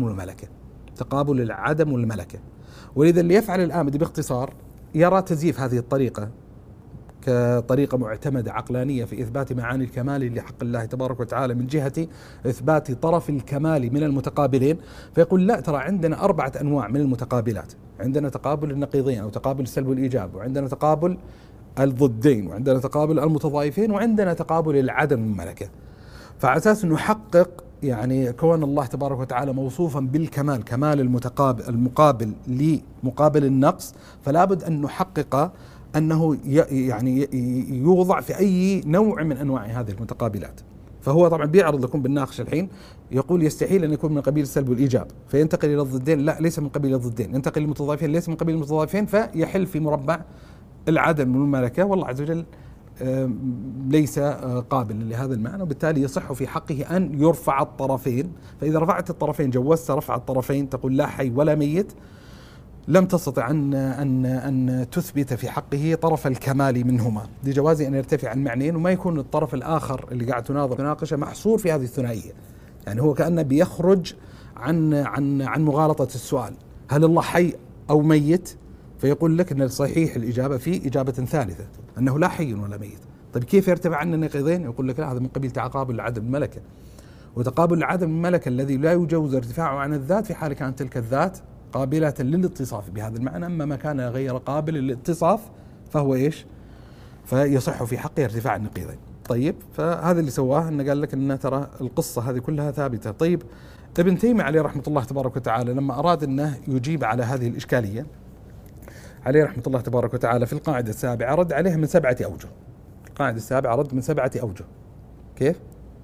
العدم والملكة. ولذا اللي يفعل الآمدي باختصار يرى تزييف هذه الطريقة كطريقة معتمدة عقلانية في إثبات معاني الكمال لحق الله تبارك وتعالى من جهة إثبات طرف الكمال من المتقابلين، فيقول لا، ترى عندنا 4 أنواع من المتقابلات، عندنا تقابل النقيضين أو تقابل السلب والإيجاب، وعندنا تقابل الضدين، وعندنا تقابل المتضايفين، وعندنا تقابل العدم والملكة. فعلى أساس نحقق يعني كون الله تبارك وتعالى موصوفا بالكمال، كمال المقابل لمقابل النقص، فلا بد أن نحقق أنه يعني يوضع في أي نوع من أنواع هذه المتقابلات. فهو طبعا بيعرض لكم بالناقش الحين، يقول يستحيل أن يكون من قبيل السلب والإيجاب، فينتقل إلى الضدين، لا ليس من قبيل الضدين، ينتقل للمتضايفين ليس من قبيل المتضايفين، فيحل في مربع العدم والملكة، والله عز وجل ليس قابل لهذا المعنى، وبالتالي يصح في حقه أن يرفع الطرفين. فإذا رفعت الطرفين جوزت رفع الطرفين، تقول لا حي ولا ميت، لم تستطع أن تثبت في حقه طرف الكمال منهما لجواز أن يرتفع عن معنيين، وما يكون الطرف الآخر اللي قاعد تناقشه محصور في هذه الثنائية، يعني هو كأنه بيخرج عن مغالطة السؤال، هل الله حي أو ميت؟ فيقول لك أن الصحيح الإجابة فيه إجابة ثالثة، أنه لا حي ولا ميت. طيب كيف يرتفع عن النقيضين؟ يقول لك لا، هذا من قبيل تقابل العدم الملكة، وتقابل العدم الملكة الذي لا يجوز ارتفاعه عن الذات في حال كانت تلك الذات قابلة للاتصاف بهذا المعنى، أما ما كان غير قابل للاتصاف فهو إيش؟ فيصح في حقه ارتفاع النقيضين. طيب فهذا اللي سواه، أنه قال لك أن ترى القصة هذه كلها ثابتة. طيب ابن تيمية عليه رحمة الله تبارك وتعالى لما أراد أنه يجيب على هذه الإشكالية عليه رحمة الله تبارك وتعالى في القاعدة السابعة رد عليها من 7 أوجه. القاعدة السابعة رد من 7 أوجه. كيف؟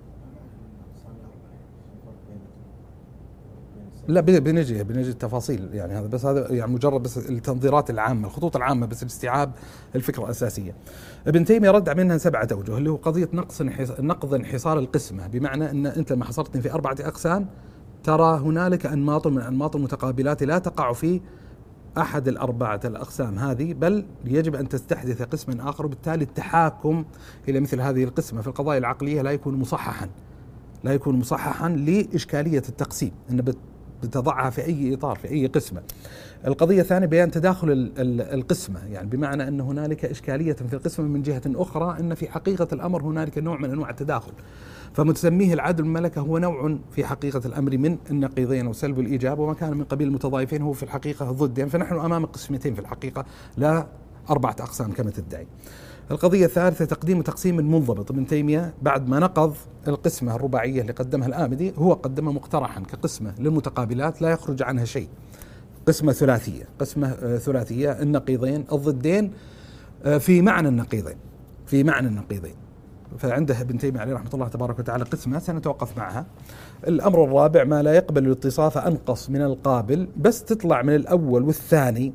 لا بنجي التفاصيل يعني، هذا بس هذا يعني مجرد بس التنظيرات العامة، الخطوط العامة بس لاستيعاب الفكرة الأساسية. ابن تيمية رد منها 7 أوجه، اللي هو قضية نقض انحصار القسمة، بمعنى أن أنت لما حصرتني في 4 أقسام ترى هنالك أنماط من أنماط المتقابلات لا تقع في أحد ال4 الأقسام هذه، بل يجب أن تستحدث قسما آخر، وبالتالي التحاكم إلى مثل هذه القسمة في القضايا العقلية لا يكون مصححا لإشكالية التقسيم، أن بتضعها في أي إطار في أي قسمة. القضية الثانية بيان تداخل القسمة، يعني بمعنى أن هنالك إشكالية في القسمة من جهة أخرى، أن في حقيقة الأمر هنالك نوع من أنواع التداخل، فمتسميه العدل الملكة هو نوع في حقيقة الأمر من النقيضين وسلب الإيجاب، وما كان من قبيل المتضايفين هو في الحقيقة ضدين، فنحن أمام قسمتين في الحقيقة لا 4 أقسام كما تدعي. القضية الثالثة تقديم تقسيم منضبط. ابن تيمية بعد ما نقض القسمة الرباعية اللي قدمها الآمدي، هو قدمها مقترحا كقسمة للمتقابلات لا يخرج عنها شيء، قسمة ثلاثية النقيضين الضدين في معنى النقيضين. فعنده ابن تيمية عليه رحمة الله تبارك وتعالى قسمة سنتوقف معها. الأمر الرابع ما لا يقبل الاتصاف أنقص من القابل، بس تطلع من الأول والثاني،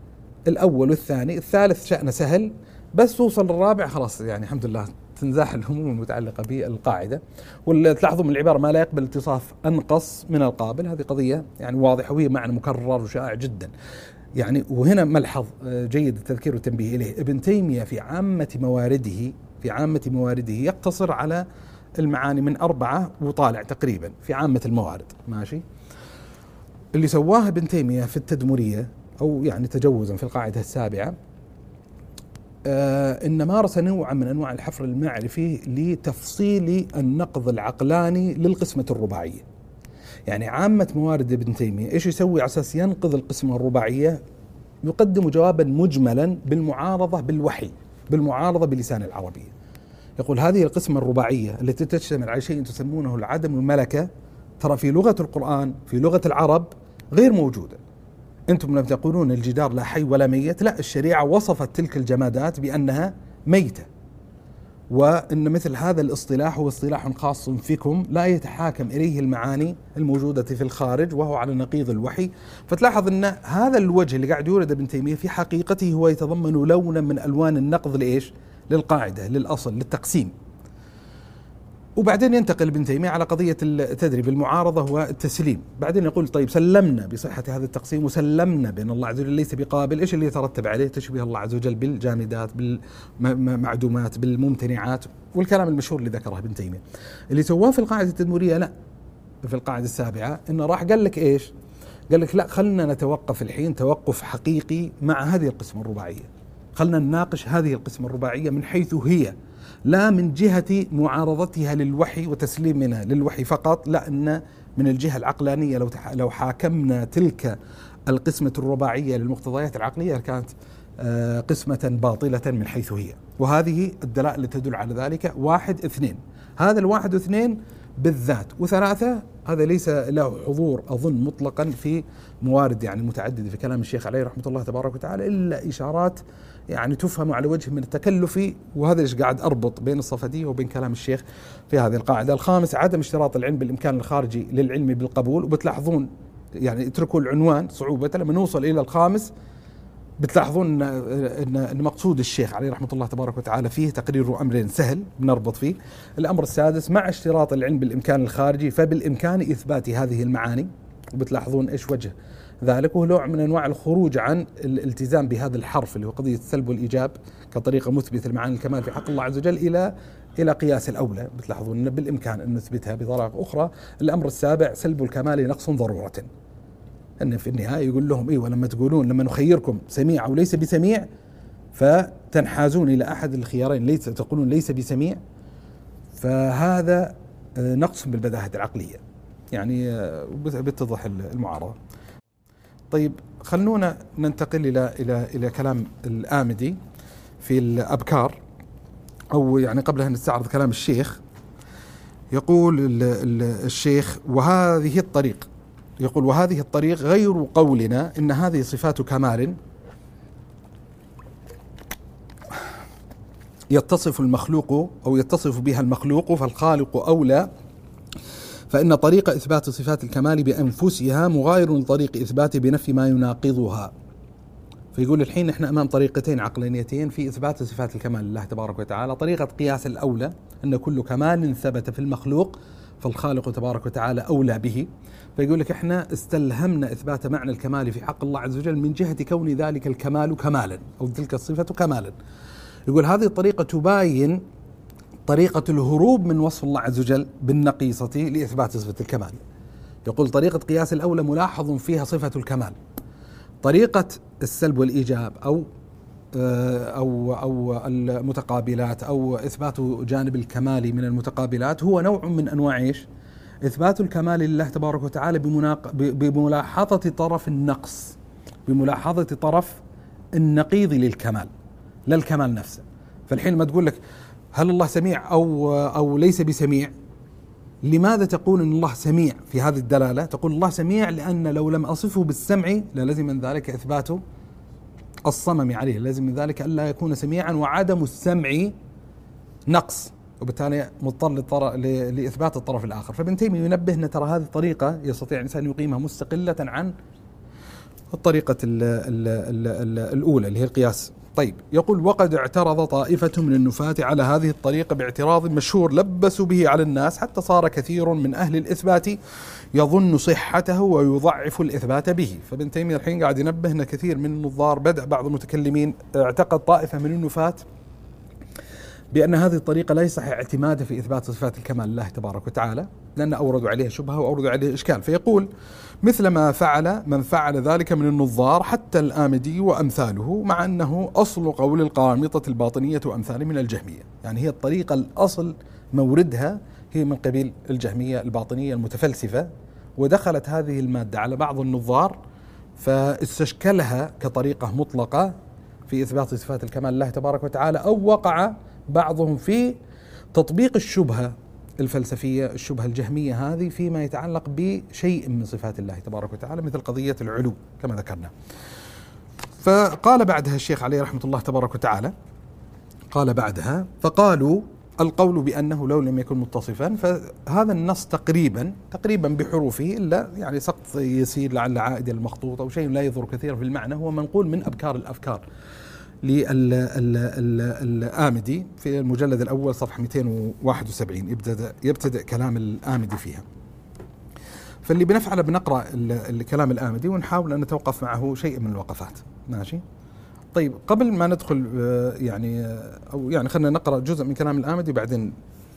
الثالث شأنه سهل، بس توصل للرابع خلاص يعني الحمد لله تنزاح الهموم المتعلقة بالقاعدة. وتلاحظوا من العبارة ما لا يقبل اتصاف أنقص من القابل، هذه قضية يعني واضحة وهي معنى مكرر وشائع جدا يعني. وهنا ملحظ جيد التذكير والتنبيه إليه، ابن تيمية في عامة موارده يقتصر على المعاني من 4 وطالع تقريبا في عامة الموارد، ماشي. اللي سواه ابن تيمية في التدمرية أو يعني تجوزا في القاعدة السابعة، إن مارس نوعا من أنواع الحفر المعرفي لتفصيل النقض العقلاني للقسمة الرباعية. يعني عامة موارد ابن تيمية إيش يسوي على أساس ينقض القسمة الرباعية؟ يقدم جوابا مجملا بالمعارضة بالوحي، بالمعارضة بلسان العربية. يقول هذه القسمة الرباعية التي تشتمل على شيء تسمونه العدم والملكة، ترى في لغة القرآن في لغة العرب غير موجودة. أنتم لم تقولون الجدار لا حي ولا ميت، لا، الشريعة وصفت تلك الجمادات بأنها ميتة، وأن مثل هذا الاصطلاح هو اصطلاح خاص فيكم لا يتحاكم إليه المعاني الموجودة في الخارج، وهو على نقيض الوحي. فتلاحظ أن هذا الوجه اللي قاعد يورد ابن تيمية في حقيقته هو يتضمن لونا من ألوان النقض لإيش؟ للقاعدة، للأصل، للتقسيم. وبعدين ينتقل ابن تيمية على قضية التدريب، المعارضة والتسليم. بعدين يقول طيب سلمنا بصحة هذا التقسيم وسلمنا بأن الله عز وجل ليس بقابل، إيش اللي يترتب عليه؟ تشبيه الله عز وجل بالجامدات، بالمعدومات، بالممتنعات، والكلام المشهور اللي ذكره ابن تيمية. اللي سواه في القاعدة التدمرية لا، في القاعدة السابعة إنه راح قال لك إيش؟ قال لك لا، خلنا نتوقف الحين توقف حقيقي مع هذه القسمة الرباعية، خلنا نناقش هذه القسمة الرباعية من حيث هي، لا من جهة معارضتها للوحي وتسليمنا للوحي فقط، لا، أن من الجهة العقلانية لو حاكمنا تلك القسمة الرباعية للمقتضيات العقلية كانت قسمة باطلة من حيث هي. وهذه الدلائل اللي تدل على ذلك 1 2، هذا 1 و2 بالذات، و3 هذا ليس له حضور أظن مطلقا في موارد يعني متعددة في كلام الشيخ عليه رحمة الله تبارك وتعالى، إلا إشارات يعني تفهم على وجه من التكلف. وهذا ايش قاعد أربط بين الصفدية وبين كلام الشيخ في هذه القاعدة. الخامس عدم اشتراط العلم بالإمكان الخارجي للعلم بالقبول. وبتلاحظون يعني اتركوا العنوان صعوبة، لما نوصل إلى الخامس بتلاحظون أن مقصود الشيخ عليه رحمة الله تبارك وتعالى فيه تقرير أمرين سهل بنربط فيه. الأمر السادس مع اشتراط العلم بالإمكان الخارجي، فبالإمكان إثبات هذه المعاني وبتلاحظون إيش وجه ذلك، وهو نوع من أنواع الخروج عن الالتزام بهذا الحرف اللي هو قضية السلب والإيجاب كطريقة مثبتة لمعاني الكمال في حق الله عز وجل إلى قياس الأولى. بتلاحظون أن بالإمكان أن نثبتها بطريقة أخرى. الأمر السابع سلب الكمال نقص ضرورة، أن في النهاية يقول لهم إيه، ولما تقولون لما نخيركم سميع أو ليس بسميع فتنحازون إلى أحد الخيارين، ليس تقولون ليس بسميع، فهذا نقص بالبداهة العقلية، يعني بتضح المعارضة. طيب خلونا ننتقل إلى كلام الآمدي في الأبكار، أو يعني قبلها نستعرض كلام الشيخ. يقول الشيخ وهذه الطريق، يقول وهذه الطريق غير قولنا إن هذه صفات كمال يتصف المخلوق أو يتصف بها المخلوق فالخالق أولى، فإن طريق إثبات صفات الكمال بأنفسها مغاير لطريق إثبات بنفي ما يناقضها. فيقول الحين نحن أمام طريقتين عقلانيتين في إثبات صفات الكمال لله تبارك وتعالى. طريقة قياس الأولى أن كل كمال ثبت في المخلوق فالخالق تبارك وتعالى أولى به. فيقول لك إحنا استلهمنا إثبات معنى الكمال في حق الله عز وجل من جهة كون ذلك الكمال كمالا أو تلك الصفة كمالا. يقول هذه الطريقة تباين طريقة الهروب من وصف الله عز وجل بالنقيصة لإثبات صفة الكمال. يقول طريقة قياس الأولى ملاحظ فيها صفة الكمال. طريقة السلب والإيجاب أو المتقابلات أو إثبات جانب الكمال من المتقابلات هو نوع من أنواع إيش؟ إثبات الكمال لله تبارك وتعالى بملاحظة طرف النقص، بملاحظة طرف النقيض للكمال لا الكمال نفسه. فالحين ما تقول لك هل الله سميع أو ليس بسميع، لماذا تقول أن الله سميع في هذه الدلالة؟ تقول الله سميع لأن لو لم أصفه بالسمع لازم من ذلك إثبات الصمم عليه، لازم من ذلك ألا يكون سميعا، وعدم السمع نقص، وبالتالي مضطر لإثبات الطرف الآخر. فابن تيمية ينبه أن ترى هذه الطريقة يستطيع الإنسان يقيمها مستقلة عن الطريقة الأولى اللي هي القياس. طيب يقول وقد اعترض طائفة من النفاة على هذه الطريقة باعتراض مشهور لبسوا به على الناس حتى صار كثير من أهل الإثبات يظن صحته ويضعف الإثبات به. فابن تيمية الحين قاعد ينبه أن كثير من النظار بدأ بعض المتكلمين اعتقد طائفة من النفاة بأن هذه الطريقة لا يصح اعتمادها في إثبات صفات الكمال لله تبارك وتعالى، لأن أوردوا عليه شبهة وأوردوا عليه إشكال. فيقول مثل ما فعل من فعل ذلك من النظار حتى الآمدي وأمثاله، مع أنه أصل قول القرامطة الباطنية وأمثال من الجهمية. يعني هي الطريقة الأصل موردها هي من قبيل الجهمية الباطنية المتفلسفة، ودخلت هذه المادة على بعض النظار فاستشكلها كطريقة مطلقة في إثبات صفات الكمال لله تبارك وتعالى، أو وقع بعضهم في تطبيق الشبهة الفلسفية، الشبهة الجهمية هذه فيما يتعلق بشيء من صفات الله تبارك وتعالى مثل قضية العلو كما ذكرنا. فقال بعدها الشيخ عليه رحمة الله تبارك وتعالى، قال بعدها فقالوا القول بأنه لو لم يكن متصفا، فهذا النص تقريبا بحروفه إلا يعني سقط يسير لعل عائد المخطوط أو شيء لا يضر كثيرا في المعنى، هو منقول من أبكار الأفكار للآمدي في المجلد الأول صفحة 271 يبتدأ كلام الآمدي فيها. فاللي بنفعله بنقرأ الكلام الآمدي ونحاول أن نتوقف معه شيء من الوقفات. ماشي؟ طيب قبل ما ندخل يعني خلينا نقرأ جزء من كلام الآمدي بعدين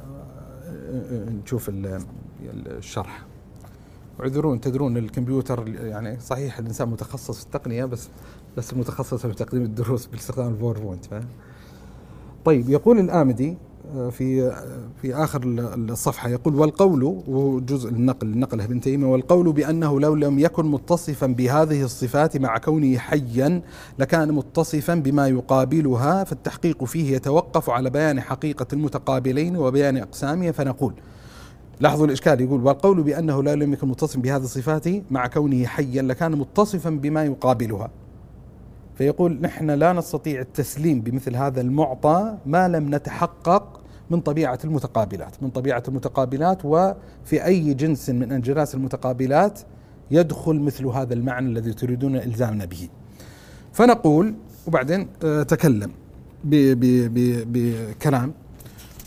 نشوف الشرح. وعذرون تدرون الكمبيوتر يعني صحيح الإنسان متخصص في التقنية بس متخصص في تقديم الدروس باستخدام الباوربوينت. طيب يقول الآمدي في آخر الصفحة، يقول والقول، وجزء النقل ابن تيمية، والقول بأنه لو لم يكن متصفا بهذه الصفات مع كونه حيا لكان متصفا بما يقابلها، فالتحقيق فيه يتوقف على بيان حقيقة المتقابلين وبيان أقسامها. فنقول لاحظوا الإشكال، يقول والقول بأنه لا لم يكن متصف بهذه الصفات مع كونه حيا لكان متصفا بما يقابلها. فيقول نحن لا نستطيع التسليم بمثل هذا المعطى ما لم نتحقق من طبيعة المتقابلات وفي أي جنس من أجناس المتقابلات يدخل مثل هذا المعنى الذي تريدون إلزامنا به. فنقول وبعدين تكلم بكلام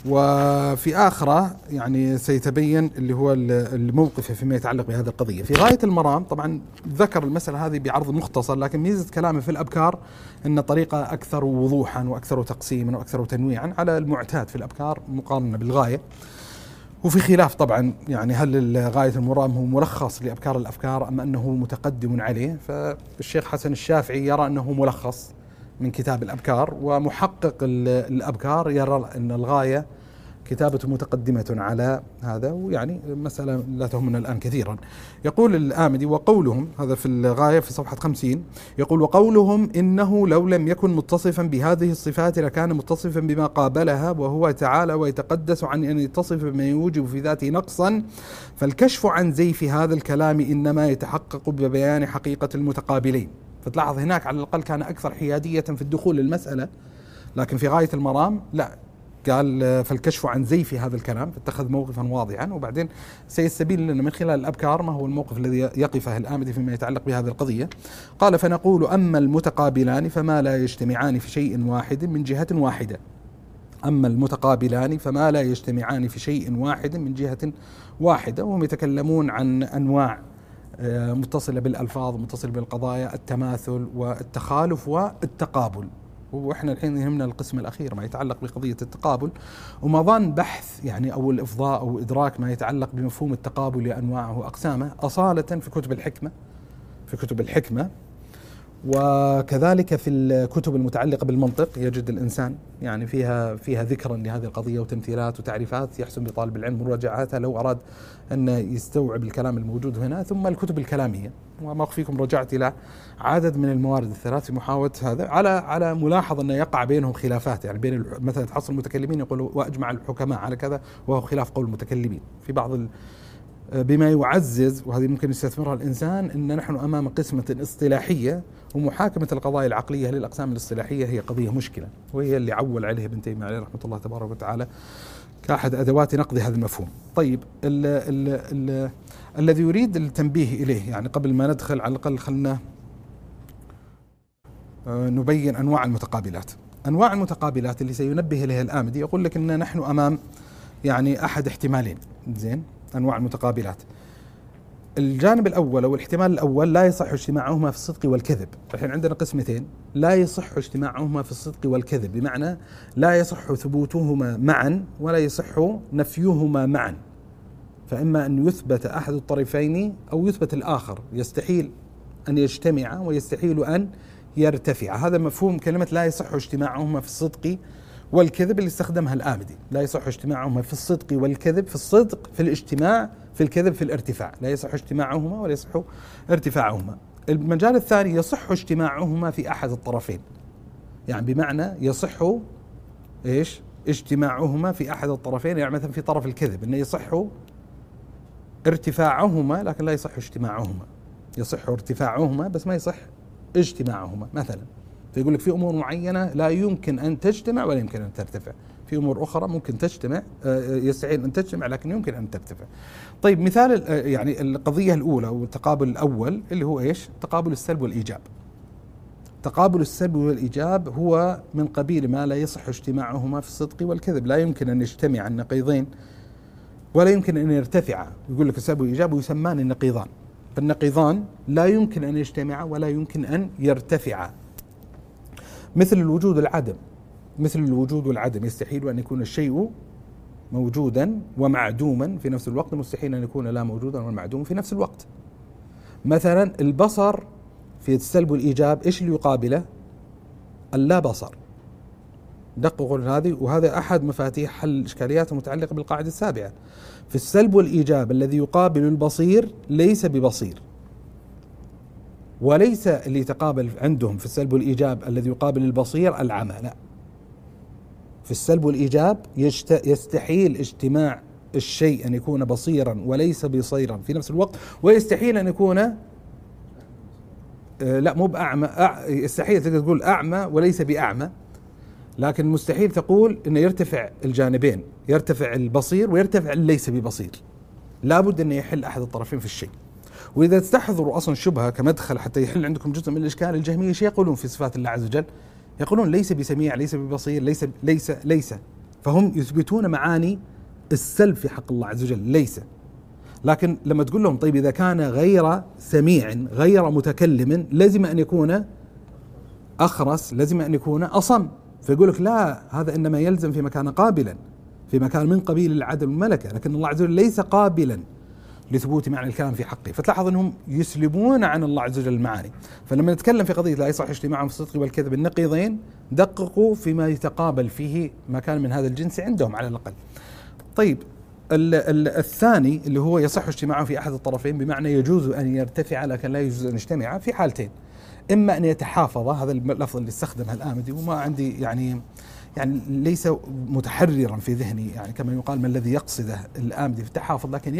وفي آخره يعني سيتبين اللي هو الموقف فيما يتعلق بهذه القضية. في غاية المرام طبعا ذكر المسألة هذه بعرض مختصر، لكن ميزة كلامه في الأبكار أن طريقة أكثر وضوحا وأكثر تقسيما وأكثر تنويعا على المعتاد في الأبكار مقارنة بالغاية. وفي خلاف طبعا يعني هل غاية المرام هو ملخص لأبكار الأفكار أم أنه متقدم عليه، فالشيخ حسن الشافعي يرى أنه ملخص من كتاب الأبكار، ومحقق الأبكار يرى أن الغاية كتابة متقدمة على هذا، ويعني مسألة لا تهمنا الآن كثيرا. يقول الآمدي وقولهم، هذا في الغاية في صفحة 50، يقول وقولهم إنه لو لم يكن متصفا بهذه الصفات لكان متصفا بما قابلها، وهو تعالى ويتقدس عن أن يتصف بما يوجب في ذاته نقصا، فالكشف عن زيف هذا الكلام إنما يتحقق ببيان حقيقة المتقابلين. فتلاحظ هناك على الأقل كان أكثر حيادية في الدخول للمسألة، لكن في غاية المرام لا، قال فالكشف عن زيف هذا الكلام، فاتخذ موقفا واضحا، وبعدين سيستبين لنا من خلال الأبكار ما هو الموقف الذي يقفه الآمدي فيما يتعلق بهذه القضية. قال فنقول أما المتقابلان فما لا يجتمعان في شيء واحد من جهة واحدة. أما المتقابلان فما لا يجتمعان في شيء واحد من جهة واحدة، وهم يتكلمون عن أنواع متصلة بالألفاظ، متصلة بالقضايا، التماثل والتخالف والتقابل. وإحنا الحين يهمنا القسم الأخير ما يتعلق بقضية التقابل، وما ظن بحث يعني أو الإفضاء أو إدراك ما يتعلق بمفهوم التقابل لأنواعه وأقسامه أصالة في كتب الحكمة، وكذلك في الكتب المتعلقة بالمنطق يجد الإنسان يعني فيها ذكرا لهذه القضية وتمثيلات وتعريفات يحسن لطالب العلم مراجعتها لو أراد أن يستوعب الكلام الموجود هنا. ثم الكتب الكلامية، وما أخفيكم رجعت إلى عدد من الموارد الثلاث في محاولة هذا على ملاحظ أن يقع بينهم خلافات، يعني بين مثلا تحصل المتكلمين يقولوا وأجمع الحكماء على كذا وهو خلاف قول المتكلمين في بعض بما يعزز، وهذه ممكن يستثمرها الإنسان، أن نحن أمام قسمة اصطلاحية، ومحاكمة القضايا العقلية للأقسام الاصطلاحية هي قضية مشكلة، وهي اللي عول عليه ابن تيمية عليه رحمة الله تبارك وتعالى كأحد أدوات نقد هذا المفهوم. طيب الذي يريد التنبيه إليه يعني قبل ما ندخل على الأقل خلنا نبين أنواع المتقابلات. أنواع المتقابلات اللي سينبه إليها الآمدي يقول لك أن نحن أمام يعني أحد احتمالين. زين، أنواع المتقابلات الجانب الأول أو الاحتمال الأول لا يصح اجتماعهما في الصدق والكذب. الحين عندنا قسمتين، لا يصح اجتماعهما في الصدق والكذب، بمعنى لا يصح ثبوتهما معا ولا يصح نفيهما معا، فإما أن يثبت أحد الطرفين أو يثبت الآخر، يستحيل أن يجتمع ويستحيل أن يرتفع. هذا مفهوم كلمة لا يصح اجتماعهما في الصدق والكذب اللي استخدمها الآمدي. لا يصح اجتماعهما في الصدق والكذب، في الصدق في الاجتماع، في الكذب في الارتفاع، لا يصح اجتماعهما ولا يصح ارتفاعهما. المجال الثاني يصح اجتماعهما في أحد الطرفين، يعني بمعنى يصح إيش اجتماعهما في أحد الطرفين، يعني مثلا في طرف الكذب أنه يصح ارتفاعهما لكن لا يصح اجتماعهما، يصح ارتفاعهما بس ما يصح اجتماعهما مثلا. فيقول لك في أمور معينة لا يمكن أن تجتمع ولا يمكن أن ترتفع، في أمور أخرى ممكن تجتمع، يستحيل أن تجتمع لكن يمكن أن ترتفع. طيب مثال يعني القضية الأولى والتقابل الأول اللي هو إيش؟ تقابل السلب والإيجاب. تقابل السلب والإيجاب هو من قبيل ما لا يصح اجتماعهما في الصدق والكذب، لا يمكن أن يجتمع النقيضين ولا يمكن أن يرتفع. يقول لك السلب والإيجاب ويسمان النقيضان، فالنقيضان لا يمكن أن يجتمع ولا يمكن أن يرتفع. مثل الوجود والعدم، مثل الوجود والعدم، يستحيل أن يكون الشيء موجودا ومعدوما في نفس الوقت، مستحيل أن يكون لا موجودا ولا معدوما في نفس الوقت. مثلا البصر في السلب والإيجاب إيش اللي يقابله؟ اللا بصر. دقوا قول هذه، وهذا أحد مفاتيح حل الإشكاليات المتعلقة بالقاعدة السابعة. في السلب والإيجاب الذي يقابل البصير ليس ببصير، وليس اللي يتقابل عندهم في السلب والإيجاب الذي يقابل البصير العمى، لا. في السلب والإيجاب يستحيل اجتماع الشيء أن يكون بصيرا وليس بصيرا في نفس الوقت، ويستحيل أن يكون لا مو بأعمى، يستحيل تقدر تقول أعمى وليس بأعمى، لكن مستحيل تقول أنه يرتفع الجانبين، يرتفع البصير ويرتفع ليس ببصير، لابد أن يحل أحد الطرفين في الشيء. وإذا تستحضروا أصلا شبهة كمدخل حتى يحل عندكم جزء من الإشكال، الجهمية شيء يقولون في صفات الله عز وجل؟ يقولون ليس بسميع، ليس ببصير، ليس فهم يثبتون معاني السلب في حق الله عز وجل ليس. لكن لما تقول لهم طيب إذا كان غير سميع غير متكلم لازم أن يكون أخرس، لازم أن يكون أصم، فيقول لك لا، هذا إنما يلزم في مكان قابلا، في مكان من قبيل العدل والملكة، لكن الله عز وجل ليس قابلا لثبوت معنى الكلام في حقه. فتلاحظ أنهم يسلبون عن الله عز وجل المعاني. فلما نتكلم في قضية لا يصح اجتماعهم في الصدق والكذب النقيضين دققوا فيما يتقابل فيه ما كان من هذا الجنس عندهم على الأقل. طيب الثاني اللي هو يصح اجتماعه في أحد الطرفين، بمعنى يجوز أن يرتفع لكن لا يجوز أن يجتمع في حالتين: إما أن يتحافظ، هذا اللفظ اللي استخدمه الآمدي وما عندي يعني ليس متحررا في ذهني، يعني كما يقال ما الذي يقصده الآمدي في التحافظ، لكن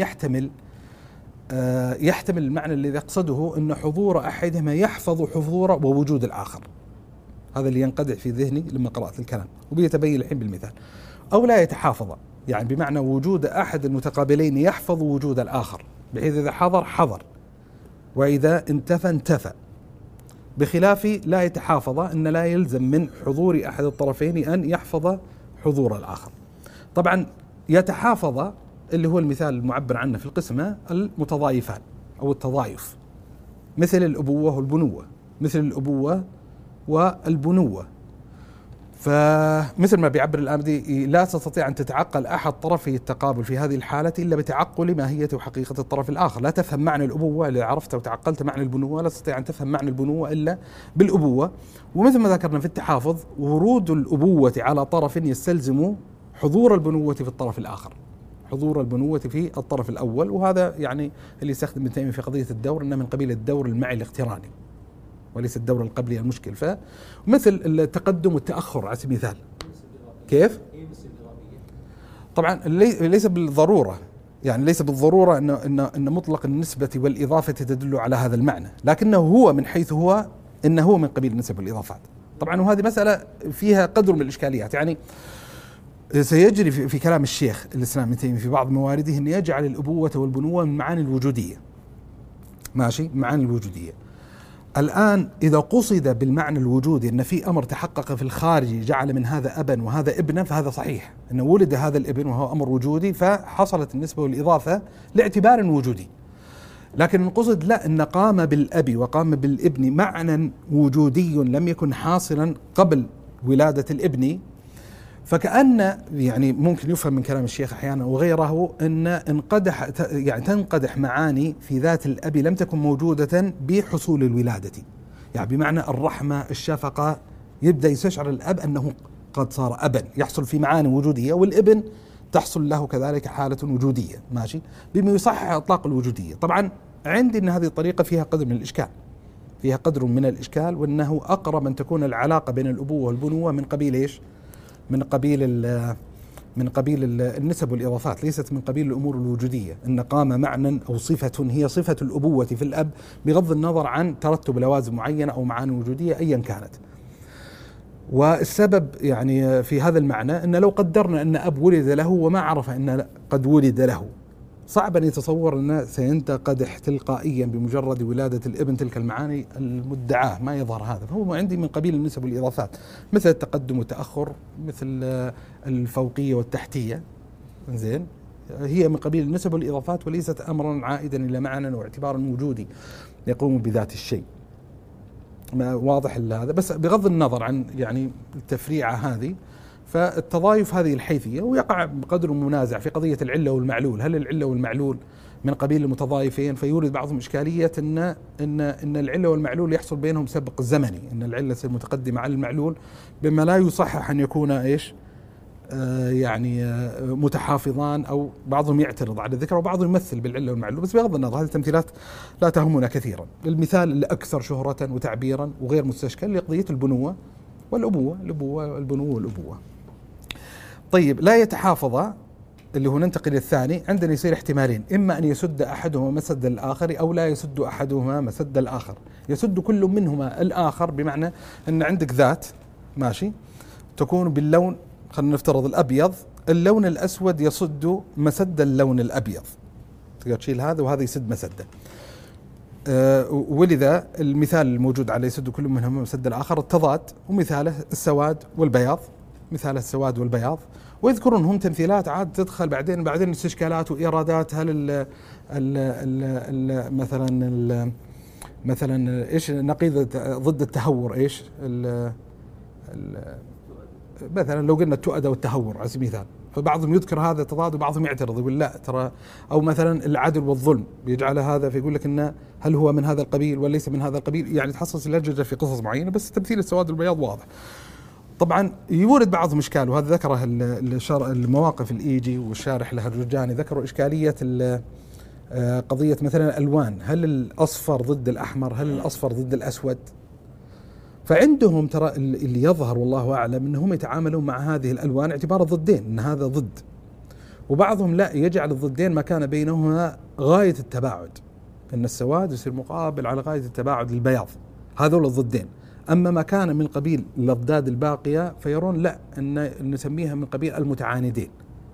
يحتمل المعنى الذي يقصده أن حضور أحدهما يحفظ حضور ووجود الآخر. هذا اللي ينقدح في ذهني لما قرأت الكلام، وبيتبين الحين بالمثال. أو لا يتحافظ، يعني بمعنى وجود أحد المتقابلين يحفظ وجود الآخر، بحيث إذا حضر وإذا انتفى، بخلاف لا يتحافظ أن لا يلزم من حضور أحد الطرفين أن يحفظ حضور الآخر. طبعا يتحافظ اللي هو المثال المعبر عنه في القسمة المتضايفان أو التضايف، مثل الأبوة والبنوة، مثل الأبوة والبنوة. فمثل ما بيعبر الآمدي: لا تستطيع أن تتعقل أحد طرفي التقابل في هذه الحالة إلا بتعقل ماهية وحقيقة الطرف الآخر. لا تفهم معنى الأبوة إذا عرفت وتعقلت معنى البنوة، لا تستطيع أن تفهم معنى البنوة إلا بالأبوة. ومثل ما ذكرنا في التحافظ، ورود الأبوة على طرف يستلزم حضور البنوة في الطرف الآخر، حضور البنوة في الطرف الأول. وهذا يعني اللي يستخدم ابن تيمية في قضية الدور، إنه من قبيل الدور المعي الاقتراني وليس الدور القبلي المشكل. فمثل التقدم والتأخر على سبيل المثال. كيف؟ طبعا ليس بالضرورة، يعني ليس بالضرورة أن مطلق النسبة والإضافة تدل على هذا المعنى، لكنه هو من حيث هو إنه هو من قبيل النسب والإضافات. طبعا وهذه مسألة فيها قدر من الإشكاليات، يعني سيجري في كلام الشيخ الإسلام ابن تيمية في بعض موارده أن يجعل الأبوة والبنوة من معاني الوجودية، ماشي، معاني الوجودية. الآن إذا قصد بالمعنى الوجودي أن في أمر تحقق في الخارج جعل من هذا أبا وهذا ابنا، فهذا صحيح، أنه ولد هذا الابن وهو أمر وجودي، فحصلت النسبة والإضافة لاعتبار وجودي. لكن قصد لا، أن قام بالأب وقام بالابن معنى وجودي لم يكن حاصلا قبل ولادة الابن، فكأن يعني ممكن يفهم من كلام الشيخ أحيانا وغيره أن تنقدح معاني في ذات الأب لم تكن موجودة بحصول الولادة، يعني بمعنى الرحمة، الشفقة، يبدأ يستشعر الأب أنه قد صار أبا، يحصل في معاني وجودية، والابن تحصل له كذلك حالة وجودية، ماشي، بما يصحح إطلاق الوجودية. طبعا عندي أن هذه الطريقة فيها قدر من الإشكال، وأنه أقرب أن تكون العلاقة بين الأبوة والبنوة من قبيل إيش؟ من قبيل النسب والإضافات، ليست من قبيل الأمور الوجودية، أن قام معنى أو صفة هي صفة الأبوة في الأب بغض النظر عن ترتب لوازم معينة أو معاني وجودية أيا كانت. والسبب يعني في هذا المعنى أن لو قدرنا أن أب ولد له وما عرف أن قد ولد له، صعب أن يتصور أنه سينتقدح تلقائيا بمجرد ولادة الابن تلك المعاني المدعاة، ما يظهر هذا. فهو عندي من قبيل النسب والإضافات، مثل التقدم والتأخر، مثل الفوقية والتحتية، زين، هي من قبيل النسب والإضافات وليست أمرا عائدا إلى معنى واعتبارا وجودي يقوم بذات الشيء. ما واضح هذا، بس بغض النظر عن يعني التفريعة هذه، فالتضايف هذه الحيثية، ويقع بقدر منازع في قضية العلة والمعلول. هل العلة والمعلول من قبيل المتضايفين؟ فيورد بعضهم إشكالية إن العلة والمعلول يحصل بينهم سبق زمني، إن العلة متقدمة على المعلول، بما لا يصحح أن يكون إيش متحافظان، أو بعضهم يعترض على الذكر وبعضهم يمثل بالعلة والمعلول. بس بغض النظر هذه التمثيلات لا تهمنا كثيرا. المثال الأكثر شهرة وتعبيرا وغير مستشكل لقضية البنوة والأبوة، البنوة والأبوة. طيب لا يتحافظ اللي هو ننتقل للثاني، عندنا يصير احتمالين: إما أن يسد أحدهما مسد الآخر، أو لا يسد أحدهما مسد الآخر. يسد كل منهما الآخر، بمعنى أن عندك ذات، ماشي، تكون باللون، خلينا نفترض الأبيض، اللون الأسود يصد مسد اللون الأبيض، تقدر تشيل هذا وهذا يسد مسده. ولذا المثال الموجود على يسد كل منهما مسد الآخر التضاد، ومثاله السواد والبياض، مثال السواد والبياض. ويذكرون هم تمثيلات عاد تدخل بعدين استشكالات وإيرادات. هل ال ال ال مثلا ايش نقيض ضد التهور؟ ايش مثلا لو قلنا التؤدة والتهور على سبيل المثال، فبعضهم يذكر هذا تضاد وبعضهم يعترض يقول لا ترى، او مثلا العدل والظلم بيجعل هذا، فيقول لك انه هل هو من هذا القبيل ولا ليس من هذا القبيل، يعني تحصص اللجنة في قصص معينة. بس تمثيل السواد والبياض واضح. طبعا يورد بعضهم اشكال، وهذا ذكره المواقف الايجي والشارح الهرجاني، ذكروا اشكالية قضية مثلا الألوان، هل الأصفر ضد الأحمر، هل الأصفر ضد الأسود؟ فعندهم ترى اللي يظهر والله أعلم أنهم يتعاملون مع هذه الألوان اعتبار ضدين، أن هذا ضد، وبعضهم لا يجعل الضدين ما كان بينهما غاية التباعد، أن السواد يصير مقابل على غاية التباعد للبياض، هذول الضدين. أما ما كان من قبيل الأضداد الباقية فيرون لا، أن نسميها من قبيل المتعاندين،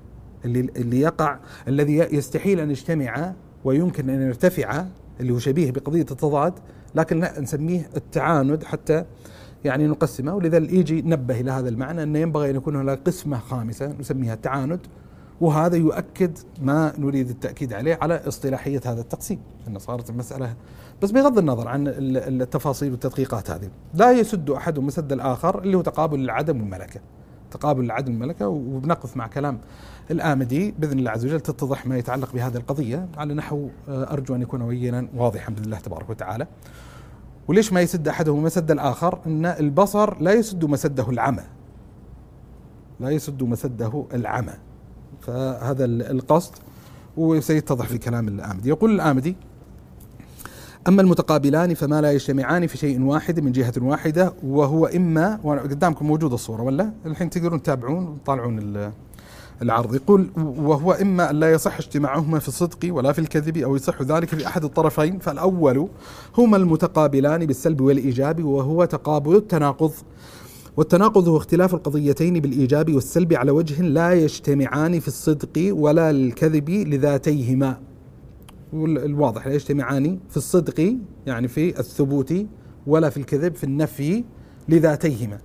الذي يستحيل أن يجتمع ويمكن أن يرتفع، اللي هو شبيه بقضية التضاد، لكن لا نسميه التعاند حتى يعني نقسمه. ولذا يجي نبه إلى هذا المعنى أن ينبغي أن يكون هناك قسمة خامسة نسميها التعاند، وهذا يؤكد ما نريد التأكيد عليه على اصطلاحية هذا التقسيم، أن صارت المسألة بس بغض النظر عن التفاصيل والتدقيقات هذه. لا يسد أحد مسد الآخر، اللي هو تقابل العدم والملكة، تقابل العدم والملكة. وبنقف مع كلام الآمدي بإذن الله عز وجل تتضح ما يتعلق بهذه القضية على نحو أرجو أن يكون بينا واضحا بإذن الله تبارك وتعالى. وليش ما يسد أحدهم مسد الآخر؟ أن البصر لا يسد مسده العمى، لا يسد مسده العمى، فهذا القصد وسيتضح في كلام الآمدي. يقول الآمدي: أما المتقابلان فما لا يجتمعان في شيء واحد من جهة واحدة، وهو إما، وقدامكم موجودة الصورة ولا الحين تقدرون تتابعون وتطالعون العرض. يقول: وهو إما أن لا يصح اجتماعهما في الصدق ولا في الكذب، أو يصح ذلك في أحد الطرفين. فالأول هما المتقابلان بالسلب والإيجاب، وهو تقابل التناقض. والتناقض هو اختلاف القضيتين بالإيجاب والسلب على وجه لا يجتمعان في الصدق ولا الكذب لذاتيهما. والواضح لا يجتمعان في الصدق يعني في الثبوت، ولا في الكذب في النفي لذاتيهما.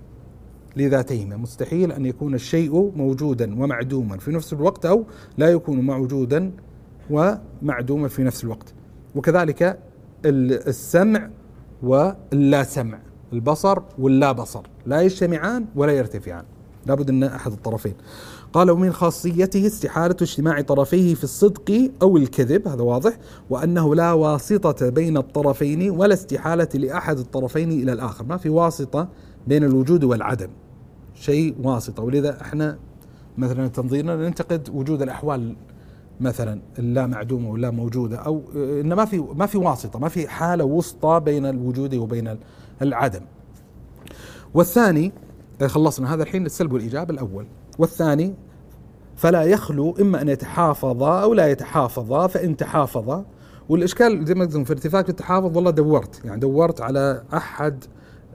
مستحيل أن يكون الشيء موجودا ومعدوما في نفس الوقت، أو لا يكون موجودا ومعدوما في نفس الوقت. وكذلك السمع واللا سمع، البصر واللا بصر، لا يجتمعان ولا يرتفعان، لابد أن أحد الطرفين. قال: ومن خاصيته استحالة اجتماع طرفيه في الصدق أو الكذب، هذا واضح، وأنه لا واسطة بين الطرفين ولا استحالة لأحد الطرفين إلى الآخر، ما في واسطة بين الوجود والعدم، شيء واسطة. ولذا احنا مثلا تنظيرنا ننتقد وجود الأحوال مثلا اللا معدومة ولا موجودة، أو إن ما في واسطة، ما في حالة وسطى بين الوجود وبين العدم. والثاني، خلصنا هذا الحين السلب والإيجاب الأول. والثاني: فلا يخلو إما أن يتحافظا أو لا يتحافظا، فإن تحافظا. والإشكال زي ما قلت في ارتفاق التحافظ، والله دورت على أحد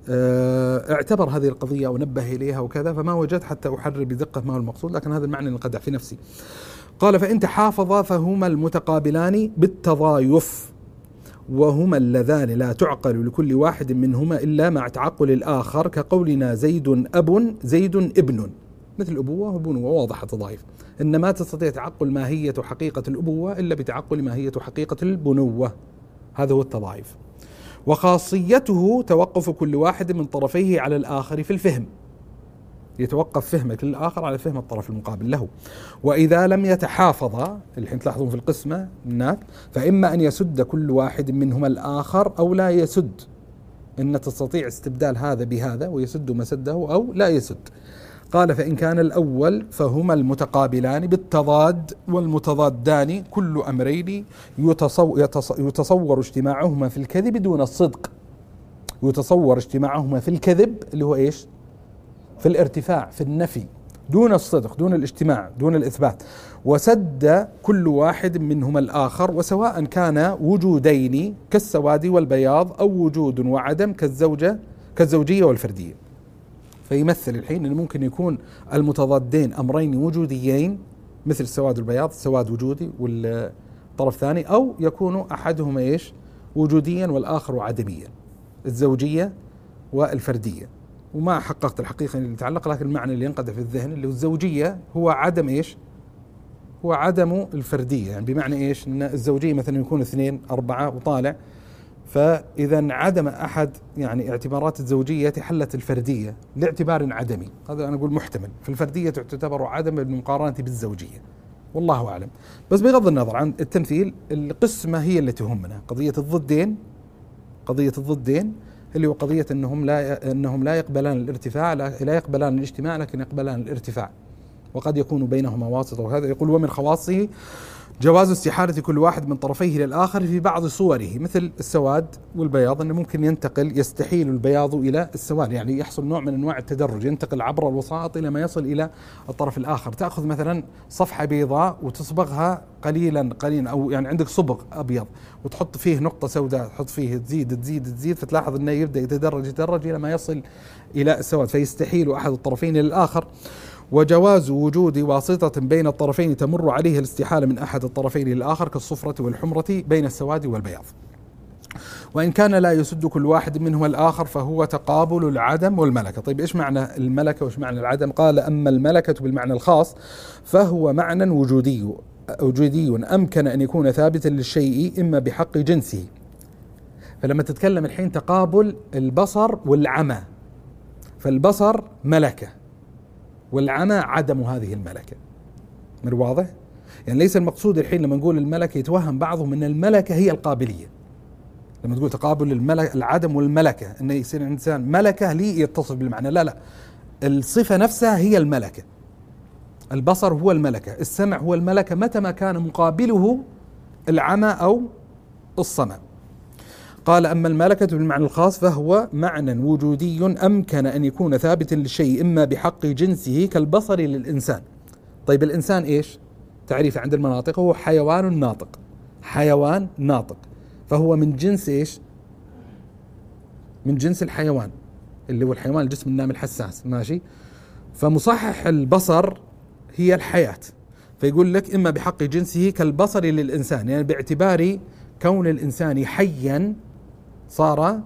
اعتبر هذه القضية ونبه إليها وكذا، فما وجدت حتى أحرر بدقة ما هو المقصود، لكن هذا المعنى انقدح في نفسي. قال: فإن تحافظا فهما المتقابلان بالتضايف، وهما اللذان لا تعقل لكل واحد منهما إلا مع تعقل الآخر، كقولنا زيد أب زيد ابن، مثل الأبوة والبنوة، واضح التضايف. إن ما تستطيع تعقل ماهية حقيقة الأبوة إلا بتعقل ماهية حقيقة البنوة، هذا هو التضايف. وخاصيته توقف كل واحد من طرفيه على الآخر في الفهم، يتوقف فهمك للآخر على فهم الطرف المقابل له. وإذا لم يتحافظا، الحين تلاحظون في القسمة هناك، فإما أن يسد كل واحد منهما الآخر أو لا يسد، إن تستطيع استبدال هذا بهذا ويسد مسده، أو لا يسد. قال: فإن كان الأول فهما المتقابلان بالتضاد، والمتضادان كل أمرين يتصور اجتماعهما في الكذب دون الصدق. يتصور اجتماعهما في الكذب اللي هو إيش؟ في الارتفاع، في النفي، دون الصدق، دون الاجتماع، دون الإثبات. وسد كل واحد منهما الآخر، وسواء كان وجودين كالسواد والبياض، أو وجود وعدم كالزوجية والفردية. فيمثل الحين أنه ممكن يكون المتضادين أمرين وجوديين مثل السواد والبياض، السواد وجودي والطرف ثاني، أو يكون أحدهما إيش؟ وجوديا والآخر عدميا، الزوجية والفردية. وما حققت الحقيقة اللي يتعلق، لكن المعنى اللي ينقدح في الذهن اللي هو الزوجية هو عدم إيش؟ هو عدم الفردية. يعني بمعنى إيش؟ أن الزوجية مثلا يكون 2 4 وطالع، فإذا انعدم أحد يعني اعتبارات الزوجية حلت الفردية لاعتبار عدمي، هذا أنا أقول محتمل، فالفردية تعتبر عدم بالمقارنة بالزوجية، والله أعلم. بس بغض النظر عن التمثيل، القسمة هي اللي تهمنا، قضية الضدين، قضية الضدين اللي هو قضية أنهم لا يقبلان الارتفاع، لا يقبلان الاجتماع، لكن يقبلان الارتفاع، وقد يكون بينهما واسطة. وهذا يقول ومن خواصه جواز استحالة كل واحد من طرفيه للآخر في بعض صوره، مثل السواد والبياض، أنه ممكن يستحيل البياض إلى السواد، يعني يحصل نوع من أنواع التدرج، ينتقل عبر الوسائط إلى ما يصل إلى الطرف الآخر. تأخذ مثلا صفحة بيضاء وتصبغها قليلا قليلا، أو يعني عندك صبغ أبيض وتحط فيه نقطة سوداء، تحط فيه تزيد، فتلاحظ أنه يبدأ يتدرج إلى ما يصل إلى السواد، فيستحيل أحد الطرفين للآخر. وجواز وجود واسطة بين الطرفين تمر عليه الاستحالة من أحد الطرفين للآخر، كالصفرة والحمرة بين السواد والبياض، وإن كان لا يسد كل واحد منهما الآخر فهو تقابل العدم والملكة. طيب إيش معنى الملكة وإيش معنى العدم؟ قال أما الملكة بالمعنى الخاص فهو معنى وجودي أمكن أن يكون ثابتا للشيء إما بحق جنسه. فلما تتكلم الحين تقابل البصر والعمى، فالبصر ملكة والعمى عدم هذه الملكة، من واضح؟ يعني ليس المقصود الحين لما نقول الملكة يتوهم بعضهم أن الملكة هي القابلية، لما تقول تقابل العدم والملكة أن يصير الإنسان ملكة لي يتصف بالمعنى، لا، الصفة نفسها هي الملكة. البصر هو الملكة، السمع هو الملكة متى ما كان مقابله العمى أو الصمم. قال أما الملكة بالمعنى الخاص فهو معنى وجودي أمكن أن يكون ثابتا للشيء إما بحق جنسه كالبصر للإنسان. طيب الإنسان إيش؟ تعريف عند المناطق هو حيوان ناطق، حيوان ناطق، فهو من جنس إيش؟ من جنس الحيوان اللي هو الحيوان الجسم النامي الحساس، ماشي؟ فمصحح البصر هي الحياة، فيقول لك إما بحق جنسه كالبصر للإنسان، يعني باعتبار كون الإنسان حيا صار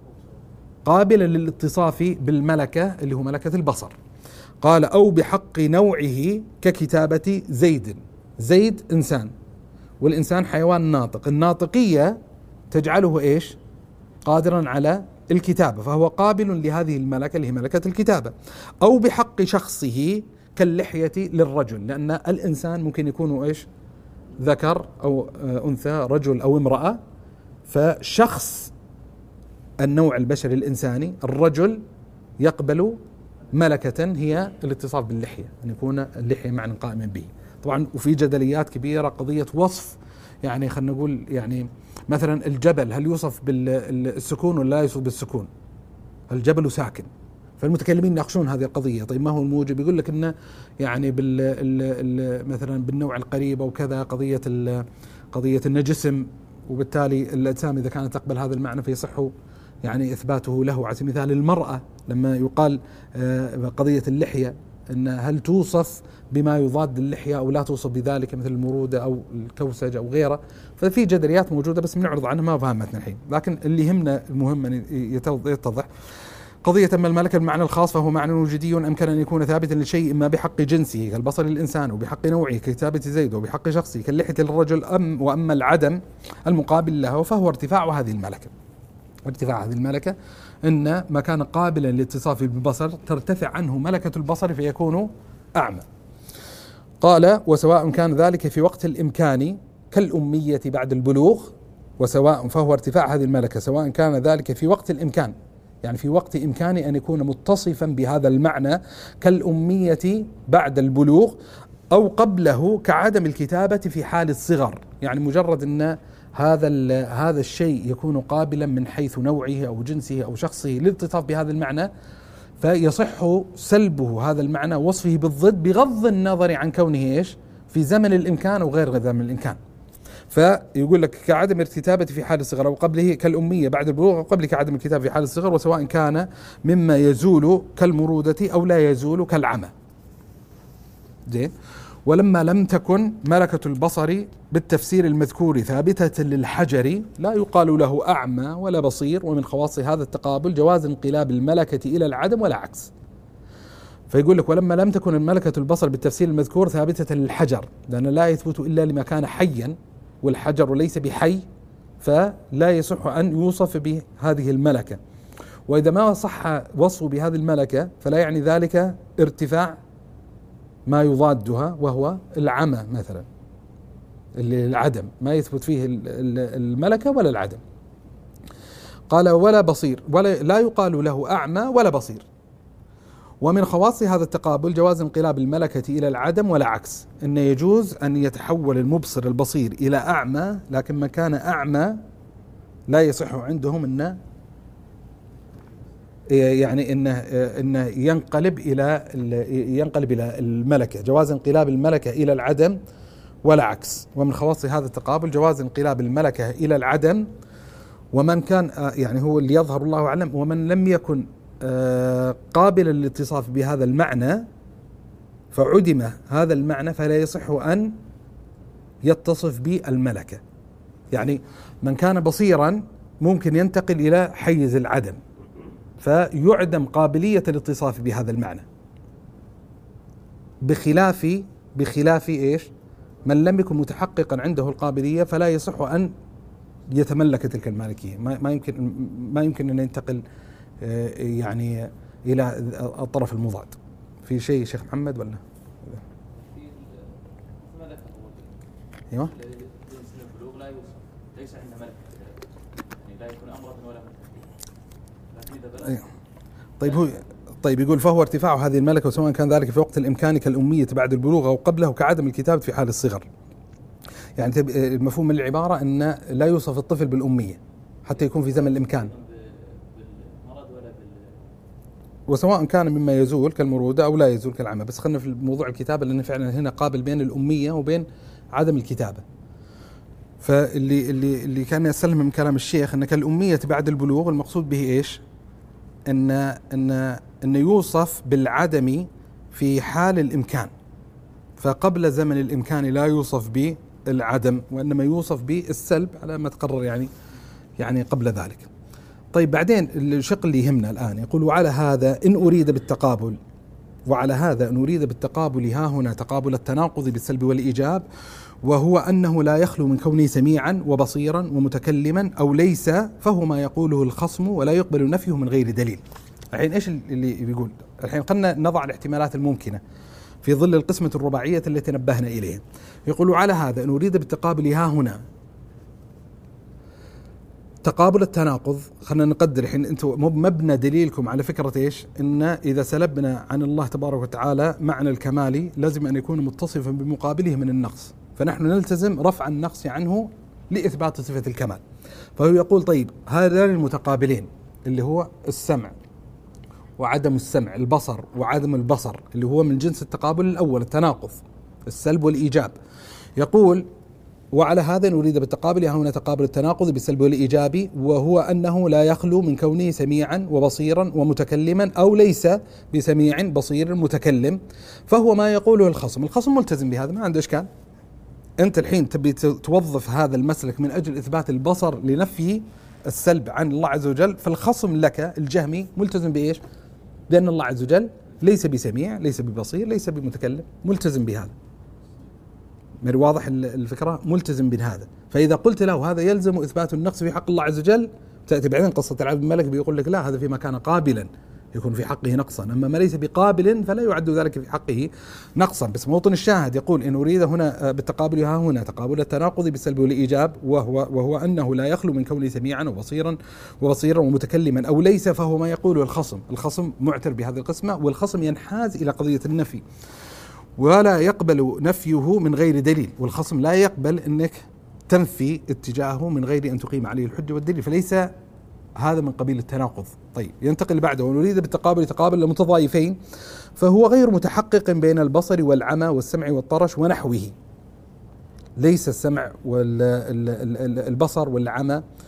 قابلا للاتصاف بالملكة اللي هو ملكة البصر. قال أو بحق نوعه ككتابة زيد، زيد إنسان والإنسان حيوان ناطق، الناطقية تجعله إيش؟ قادرا على الكتابة، فهو قابل لهذه الملكة اللي هي ملكة الكتابة. أو بحق شخصه كاللحية للرجل، لأن الإنسان ممكن يكون إيش؟ ذكر أو أنثى، رجل أو امرأة، فشخص النوع البشري الإنساني الرجل يقبل ملكة هي الاتصاف باللحية، أن يكون اللحية معنى قائما به. طبعا وفي جدليات كبيرة قضية وصف، يعني خلينا نقول يعني مثلا الجبل هل يوصف بالسكون ولا لا يوصف بالسكون؟ الجبل ساكن، فالمتكلمين يناقشون هذه القضية. طيب ما هو الموجب؟ يقول لك إنه يعني مثلا بالنوع القريب أو كذا، قضية إنه جسم، وبالتالي الأجسام إذا كانت تقبل هذا المعنى فيصح يعني إثباته له. على سبيل المثال المرأة لما يقال قضية اللحية أن هل توصف بما يضاد اللحية أو لا توصف بذلك، مثل المرودة أو الكوسج أو غيره، ففي جدليات موجودة بس بنعرض عنها ما فهمتنا الحين. لكن اللي يهمنا المهم أن يتضح قضية أما الملكة بالمعنى الخاص فهو معنى وجودي أمكن أن يكون ثابتا للشيء إما بحق جنسه كالبصر للإنسان، وبحق نوعه ككتابة زيد، وبحق شخصه كاللحية للرجل، وأما العدم المقابل له فهو ارتفاع هذه الملكة. ارتفاع هذه الملكة إن ما كان قابلا للاتصاف بالبصر ترتفع عنه ملكة البصر فيكون أعمى. قال وسواء كان ذلك في وقت الإمكان كالأمية بعد البلوغ، وسواء فهو ارتفاع هذه الملكة سواء كان ذلك في وقت الإمكان، يعني في وقت إمكانه أن يكون متصفا بهذا المعنى كالأمية بعد البلوغ، أو قبله كعدم الكتابة في حال الصغر، يعني مجرد أن هذا الشيء يكون قابلا من حيث نوعه أو جنسه أو شخصه للاتصاف بهذا المعنى، فيصح سلبه هذا المعنى وصفه بالضد بغض النظر عن كونه إيش؟ في زمن الإمكان أو غير زمن الإمكان. فيقول لك كعدم الكتابة في حال الصغر، أو قبله كالأمية بعد البلوغ، أو قبل كعدم الكتابة في حال الصغر، وسواء كان مما يزول كالمرودة أو لا يزول كالعمى. زين. ولما لم تكن ملكة البصر بالتفسير المذكور ثابتة للحجر لا يقال له أعمى ولا بصير. ومن خواص هذا التقابل جواز انقلاب الملكة إلى العدم ولا عكس. فيقول لك ولما لم تكن ملكة البصر بالتفسير المذكور ثابتة للحجر، لأن لا يثبت إلا لما كان حيا والحجر ليس بحي، فلا يصح أن يوصف بهذه الملكة. وإذا ما صح وصفه بهذه الملكة فلا يعني ذلك ارتفاع ما يضادها وهو العمى مثلا، اللي العدم ما يثبت فيه الملكة ولا العدم. قال ولا بصير، ولا لا يقال له أعمى ولا بصير. ومن خواص هذا التقابل جواز انقلاب الملكة إلى العدم ولا عكس، إن يجوز أن يتحول المبصر البصير إلى أعمى، لكن من كان أعمى لا يصح عندهم أنه يعني إنه ينقلب إلى الملكة. جواز انقلاب الملكة إلى العدم ولا عكس. ومن خواص هذا التقابل جواز انقلاب الملكة إلى العدم. ومن كان يعني هو اللي يظهر الله أعلم، ومن لم يكن قابلا للاتصاف بهذا المعنى فعدم هذا المعنى فلا يصح أن يتصف بالملكة. يعني من كان بصيرا ممكن ينتقل إلى حيز العدم فيعدم قابلية الاتصاف بهذا المعنى، بخلاف إيش؟ من لم يكن متحققا عنده القابلية فلا يصح أن يتملك تلك المالكية. ما يمكن أن ينتقل يعني إلى الطرف المضاد. في شيء شيخ محمد ولا؟ ايوه. البلوغ لا يوصف، ليس عنده ملك، يعني لا يكون امرا ولا ملك. طيب يقول فهو ارتفاع هذه الملكة، وسواء كان ذلك في وقت الإمكان كالأمية بعد البلوغ أو قبله كعدم الكتابة في حال الصغر. يعني المفهوم من العبارة أن لا يوصف الطفل بالأمية حتى يكون في زمن الإمكان، وسواء كان مما يزول كالمرودة أو لا يزول كالعمى. بس خلنا في موضوع الكتابة لأن فعلا هنا قابل بين الأمية وبين عدم الكتابة. فاللي كان يسلم من كلام الشيخ أن كالأمية بعد البلوغ المقصود به إيش؟ أن يوصف بالعدم في حال الإمكان، فقبل زمن الإمكان لا يوصف بالعدم وإنما يوصف بالسلب على ما تقرر يعني قبل ذلك. طيب بعدين الشق اللي يهمنا الآن يقول وعلى هذا إن أريد بالتقابل ها هنا تقابل التناقض بالسلب والإيجاب، وهو أنه لا يخلو من كونه سميعا وبصيرا ومتكلما أو ليس، فهو ما يقوله الخصم ولا يقبل نفيه من غير دليل. الحين إيش اللي بيقول؟ الحين قلنا نضع الاحتمالات الممكنة في ظل القسمة الرباعية التي نبهنا إليها. يقول على هذا إن أريد بالتقابل ها هنا تقابل التناقض. خلنا نقدر الحين أنتم مبنى دليلكم على فكرة إيش؟ إن إذا سلبنا عن الله تبارك وتعالى معنى الكمال لازم أن يكون متصفا بمقابله من النقص، فنحن نلتزم رفع النقص عنه لإثبات صفة الكمال. فهو يقول طيب هذان المتقابلين اللي هو السمع وعدم السمع، البصر وعدم البصر، اللي هو من جنس التقابل الأول التناقض السلب والإيجاب. يقول وعلى هذا نريد بالتقابل هنا تقابل التناقض بالسلب والإيجاب، وهو أنه لا يخلو من كونه سميعا وبصيرا ومتكلما أو ليس بسميع بصير متكلم، فهو ما يقوله الخصم ملتزم بهذا، ما عنده إشكال. أنت الحين تبي توظف هذا المسلك من أجل إثبات البصر لنفي السلب عن الله عز وجل، فالخصم لك الجهمي ملتزم بإيش؟ لأن الله عز وجل ليس بسميع ليس ببصير ليس بمتكلم، ملتزم بهذا. من واضح الفكرة؟ ملتزم بهذا. فإذا قلت له هذا يلزم إثبات النقص في حق الله عز وجل، تأتي بعدين قصة العبد الملك بيقول لك لا، هذا فيما كان قابلا يكون في حقه نقصا، أما ما ليس بقابل فلا يعد ذلك في حقه نقصا. بس موطن الشاهد يقول إن أريد هنا بالتقابل ها هنا تقابل التناقض بالسلب والإيجاب، وهو أنه لا يخلو من كونه سميعا وبصيرا ومتكلما أو ليس، فهو ما يقوله الخصم معتر بهذه القسمة، والخصم ينحاز إلى قضية النفي ولا يقبل نفيه من غير دليل، والخصم لا يقبل أنك تنفي اتجاهه من غير أن تقيم عليه الحجة والدليل، فليس هذا من قبيل التناقض. طيب ينتقل بعده ونريد بالتقابل تقابل المتضايفين، فهو غير متحقق بين البصر والعمى والسمع والطرش ونحوه. ليس السمع والبصر والعمى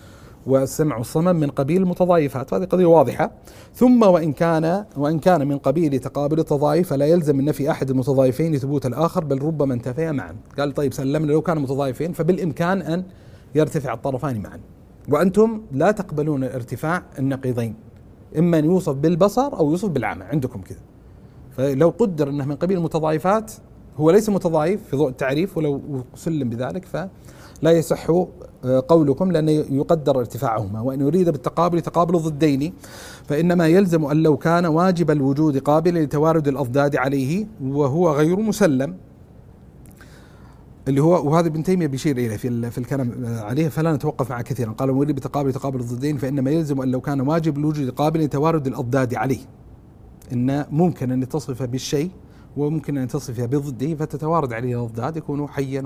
والسمع والصمم من قبيل المتضايفات، هذه قضية واضحة. ثم وإن كان من قبيل تقابل التضايف فلا يلزم من نفي أحد المتضايفين ثبوت الآخر، بل ربما انتفيا معا. قال طيب سلمنا لو كانوا متضايفين فبالإمكان أن يرتفع الطرفان معا، وأنتم لا تقبلون ارتفاع النقيضين، إما أن يوصف بالبصر أو يوصف بالعمى عندكم كذا. فلو قدر أنه من قبيل المتضايفات هو ليس متضايف في ضوء التعريف، ولو سلم بذلك فلا يصح قولكم لأنه يقدر ارتفاعهما. وإن يريد بالتقابل تقابل ضدين فإنما يلزم أن لو كان واجب الوجود قابلا لتوارد الأضداد عليه وهو غير مسلم، اللي هو وهذا ابن تيمية بيشير إليه في الكلام عليه، فلا نتوقف معه كثيرا. قال وإن يريد بالتقابل تقابل الضدين فإنما يلزم أن لو كان واجب الوجود قابلا لتوارد الأضداد عليه، إن ممكن أن يتصف بالشيء وممكن أن تصف بضده فتتوارد عليه الأضداد، يكون حيا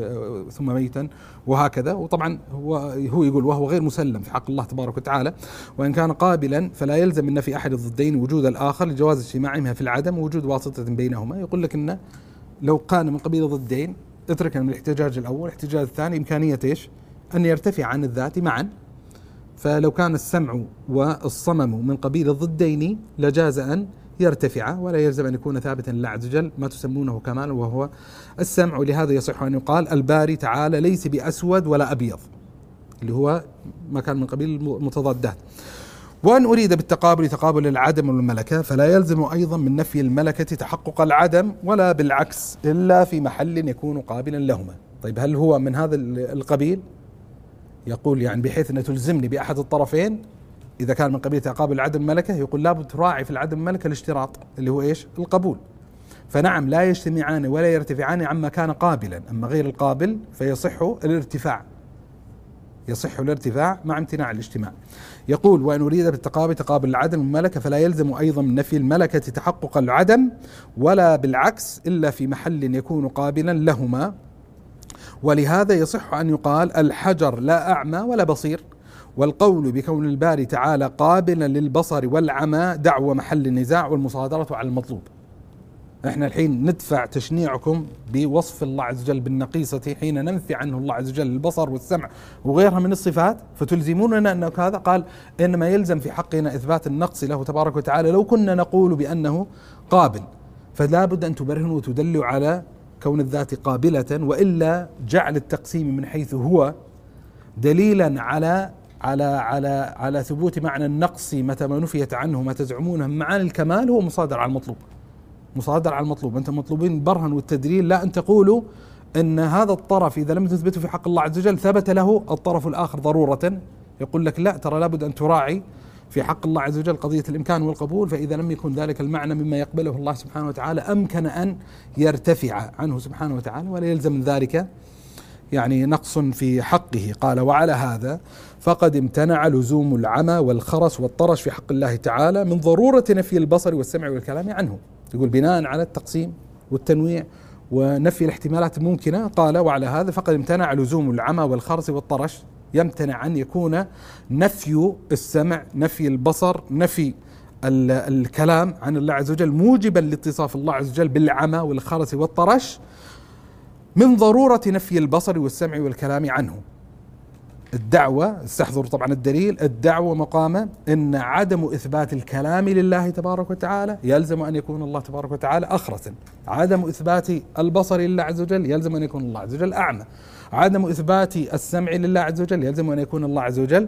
ثم ميتا وهكذا. وطبعا هو يقول وهو غير مسلم في حق الله تبارك وتعالى. وإن كان قابلا فلا يلزم من نفي أحد الضدين وجود الآخر لجواز اجتماعهما في العدم ووجود واسطة بينهما. يقول لك إنه لو كان من قبيل ضدين اتركنا من الاحتجاج الأول، الاحتجاج الثاني إمكانية إيش؟ أن يرتفع عن الذات معا. فلو كان السمع والصمم من قبيل الضدين لجاز أن يرتفع ولا يلزم أن يكون ثابتا لله عز وجل، ما تسمونه كمال وهو السمع. ولهذا يصح أن يقال الباري تعالى ليس بأسود ولا أبيض، اللي هو ما كان من قبيل المتضادات. وأن أريد بالتقابل تقابل العدم والملكة فلا يلزم أيضا من نفي الملكة تحقق العدم ولا بالعكس إلا في محل يكون قابلا لهما. طيب هل هو من هذا القبيل؟ يقول يعني بحيث أن تلزمني بأحد الطرفين. إذا كان من قبيل تقابل العدم الملكة يقول لابد تراعي في العدم الملكة الاشتراط اللي هو إيش؟ القبول. فنعم لا يجتمعان ولا يرتفعان عما كان قابلا، أما غير القابل فيصح الارتفاع، يصح الارتفاع مع امتناع الاجتماع. يقول وإن أريد بالتقابل تقابل العدم الملكة فلا يلزم أيضا من نفي الملكة تحقق العدم ولا بالعكس إلا في محل يكون قابلا لهما. ولهذا يصح أن يقال الحجر لا أعمى ولا بصير، والقول بكون الباري تعالى قابلا للبصر والعمى دعوى محل النزاع والمصادرة على المطلوب. احنا الحين ندفع تشنيعكم بوصف الله عز وجل بالنقيصة حين ننفي عنه الله عز وجل البصر والسمع وغيرها من الصفات، فتلزموننا أنه كذا. قال إنما يلزم في حقنا إثبات النقص له تبارك وتعالى لو كنا نقول بأنه قابل، فلا بد أن تبرهنوا وتدلوا على كون الذات قابلة، وإلا جعل التقسيم من حيث هو دليلا على ثبوت معنى النقص متى ما نفيت عنه ما تزعمونه من معاني الكمال هو مصادر على المطلوب. مصادر على المطلوب، أنتم مطلوبين البرهن والتدليل، لا أن تقولوا أن هذا الطرف إذا لم تثبته في حق الله عز وجل ثبت له الطرف الآخر ضرورة. يقول لك لا، ترى لابد أن تراعي في حق الله عز وجل قضية الإمكان والقبول، فإذا لم يكن ذلك المعنى مما يقبله الله سبحانه وتعالى أمكن أن يرتفع عنه سبحانه وتعالى ولا يلزم من ذلك يعني نقص في حقه. قال وعلى هذا فقد امتنع لزوم العمى والخرس والطرش في حق الله تعالى من ضرورة نفي البصر والسمع والكلام عنه. يقول بناء على التقسيم والتنويع ونفي الاحتمالات الممكنة، قال وعلى هذا فقد امتنع لزوم العمى والخرس والطرش، يمتنع أن يكون نفي السمع نفي البصر نفي الكلام عن الله عز وجل موجبا لاتصاف الله عز وجل بالعمى والخرس والطرش من ضرورة نفي البصر والسمع والكلام عنه. الدعوة استحضروا طبعا الدليل، الدعوة مقامة ان عدم اثبات الكلام لله تبارك وتعالى يلزم ان يكون الله تبارك وتعالى اخرسا، عدم اثبات البصر لله عز وجل يلزم ان يكون الله عز وجل اعمى، عدم اثبات السمع لله عز وجل يلزم ان يكون الله عز وجل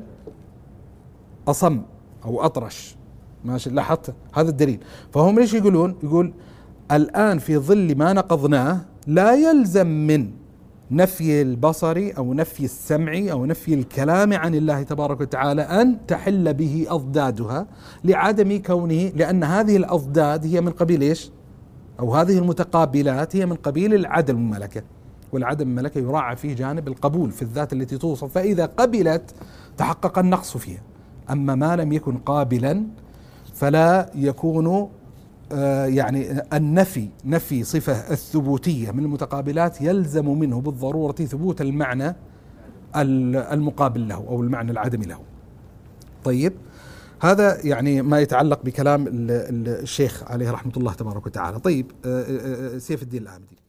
اصم او اطرش. ماشي، لاحظت هذا الدليل. فهم ليش يقولون؟ يقول الان في ظل ما نقضناه لا يلزم من نفي البصر أو نفي السمع أو نفي الكلام عن الله تبارك وتعالى أن تحل به أضدادها لعدم كونه، لأن هذه الأضداد هي من قبيل إيش؟ أو هذه المتقابلات هي من قبيل العدم الملكة، والعدم الملكة يراعى فيه جانب القبول في الذات التي توصف، فإذا قبلت تحقق النقص فيها. أما ما لم يكن قابلا فلا يكون يعني النفي نفي صفة الثبوتية من المتقابلات يلزم منه بالضرورة ثبوت المعنى المقابل له أو المعنى العدمي له. طيب هذا يعني ما يتعلق بكلام الشيخ عليه رحمة الله تبارك وتعالى. طيب سيف الدين الآمدي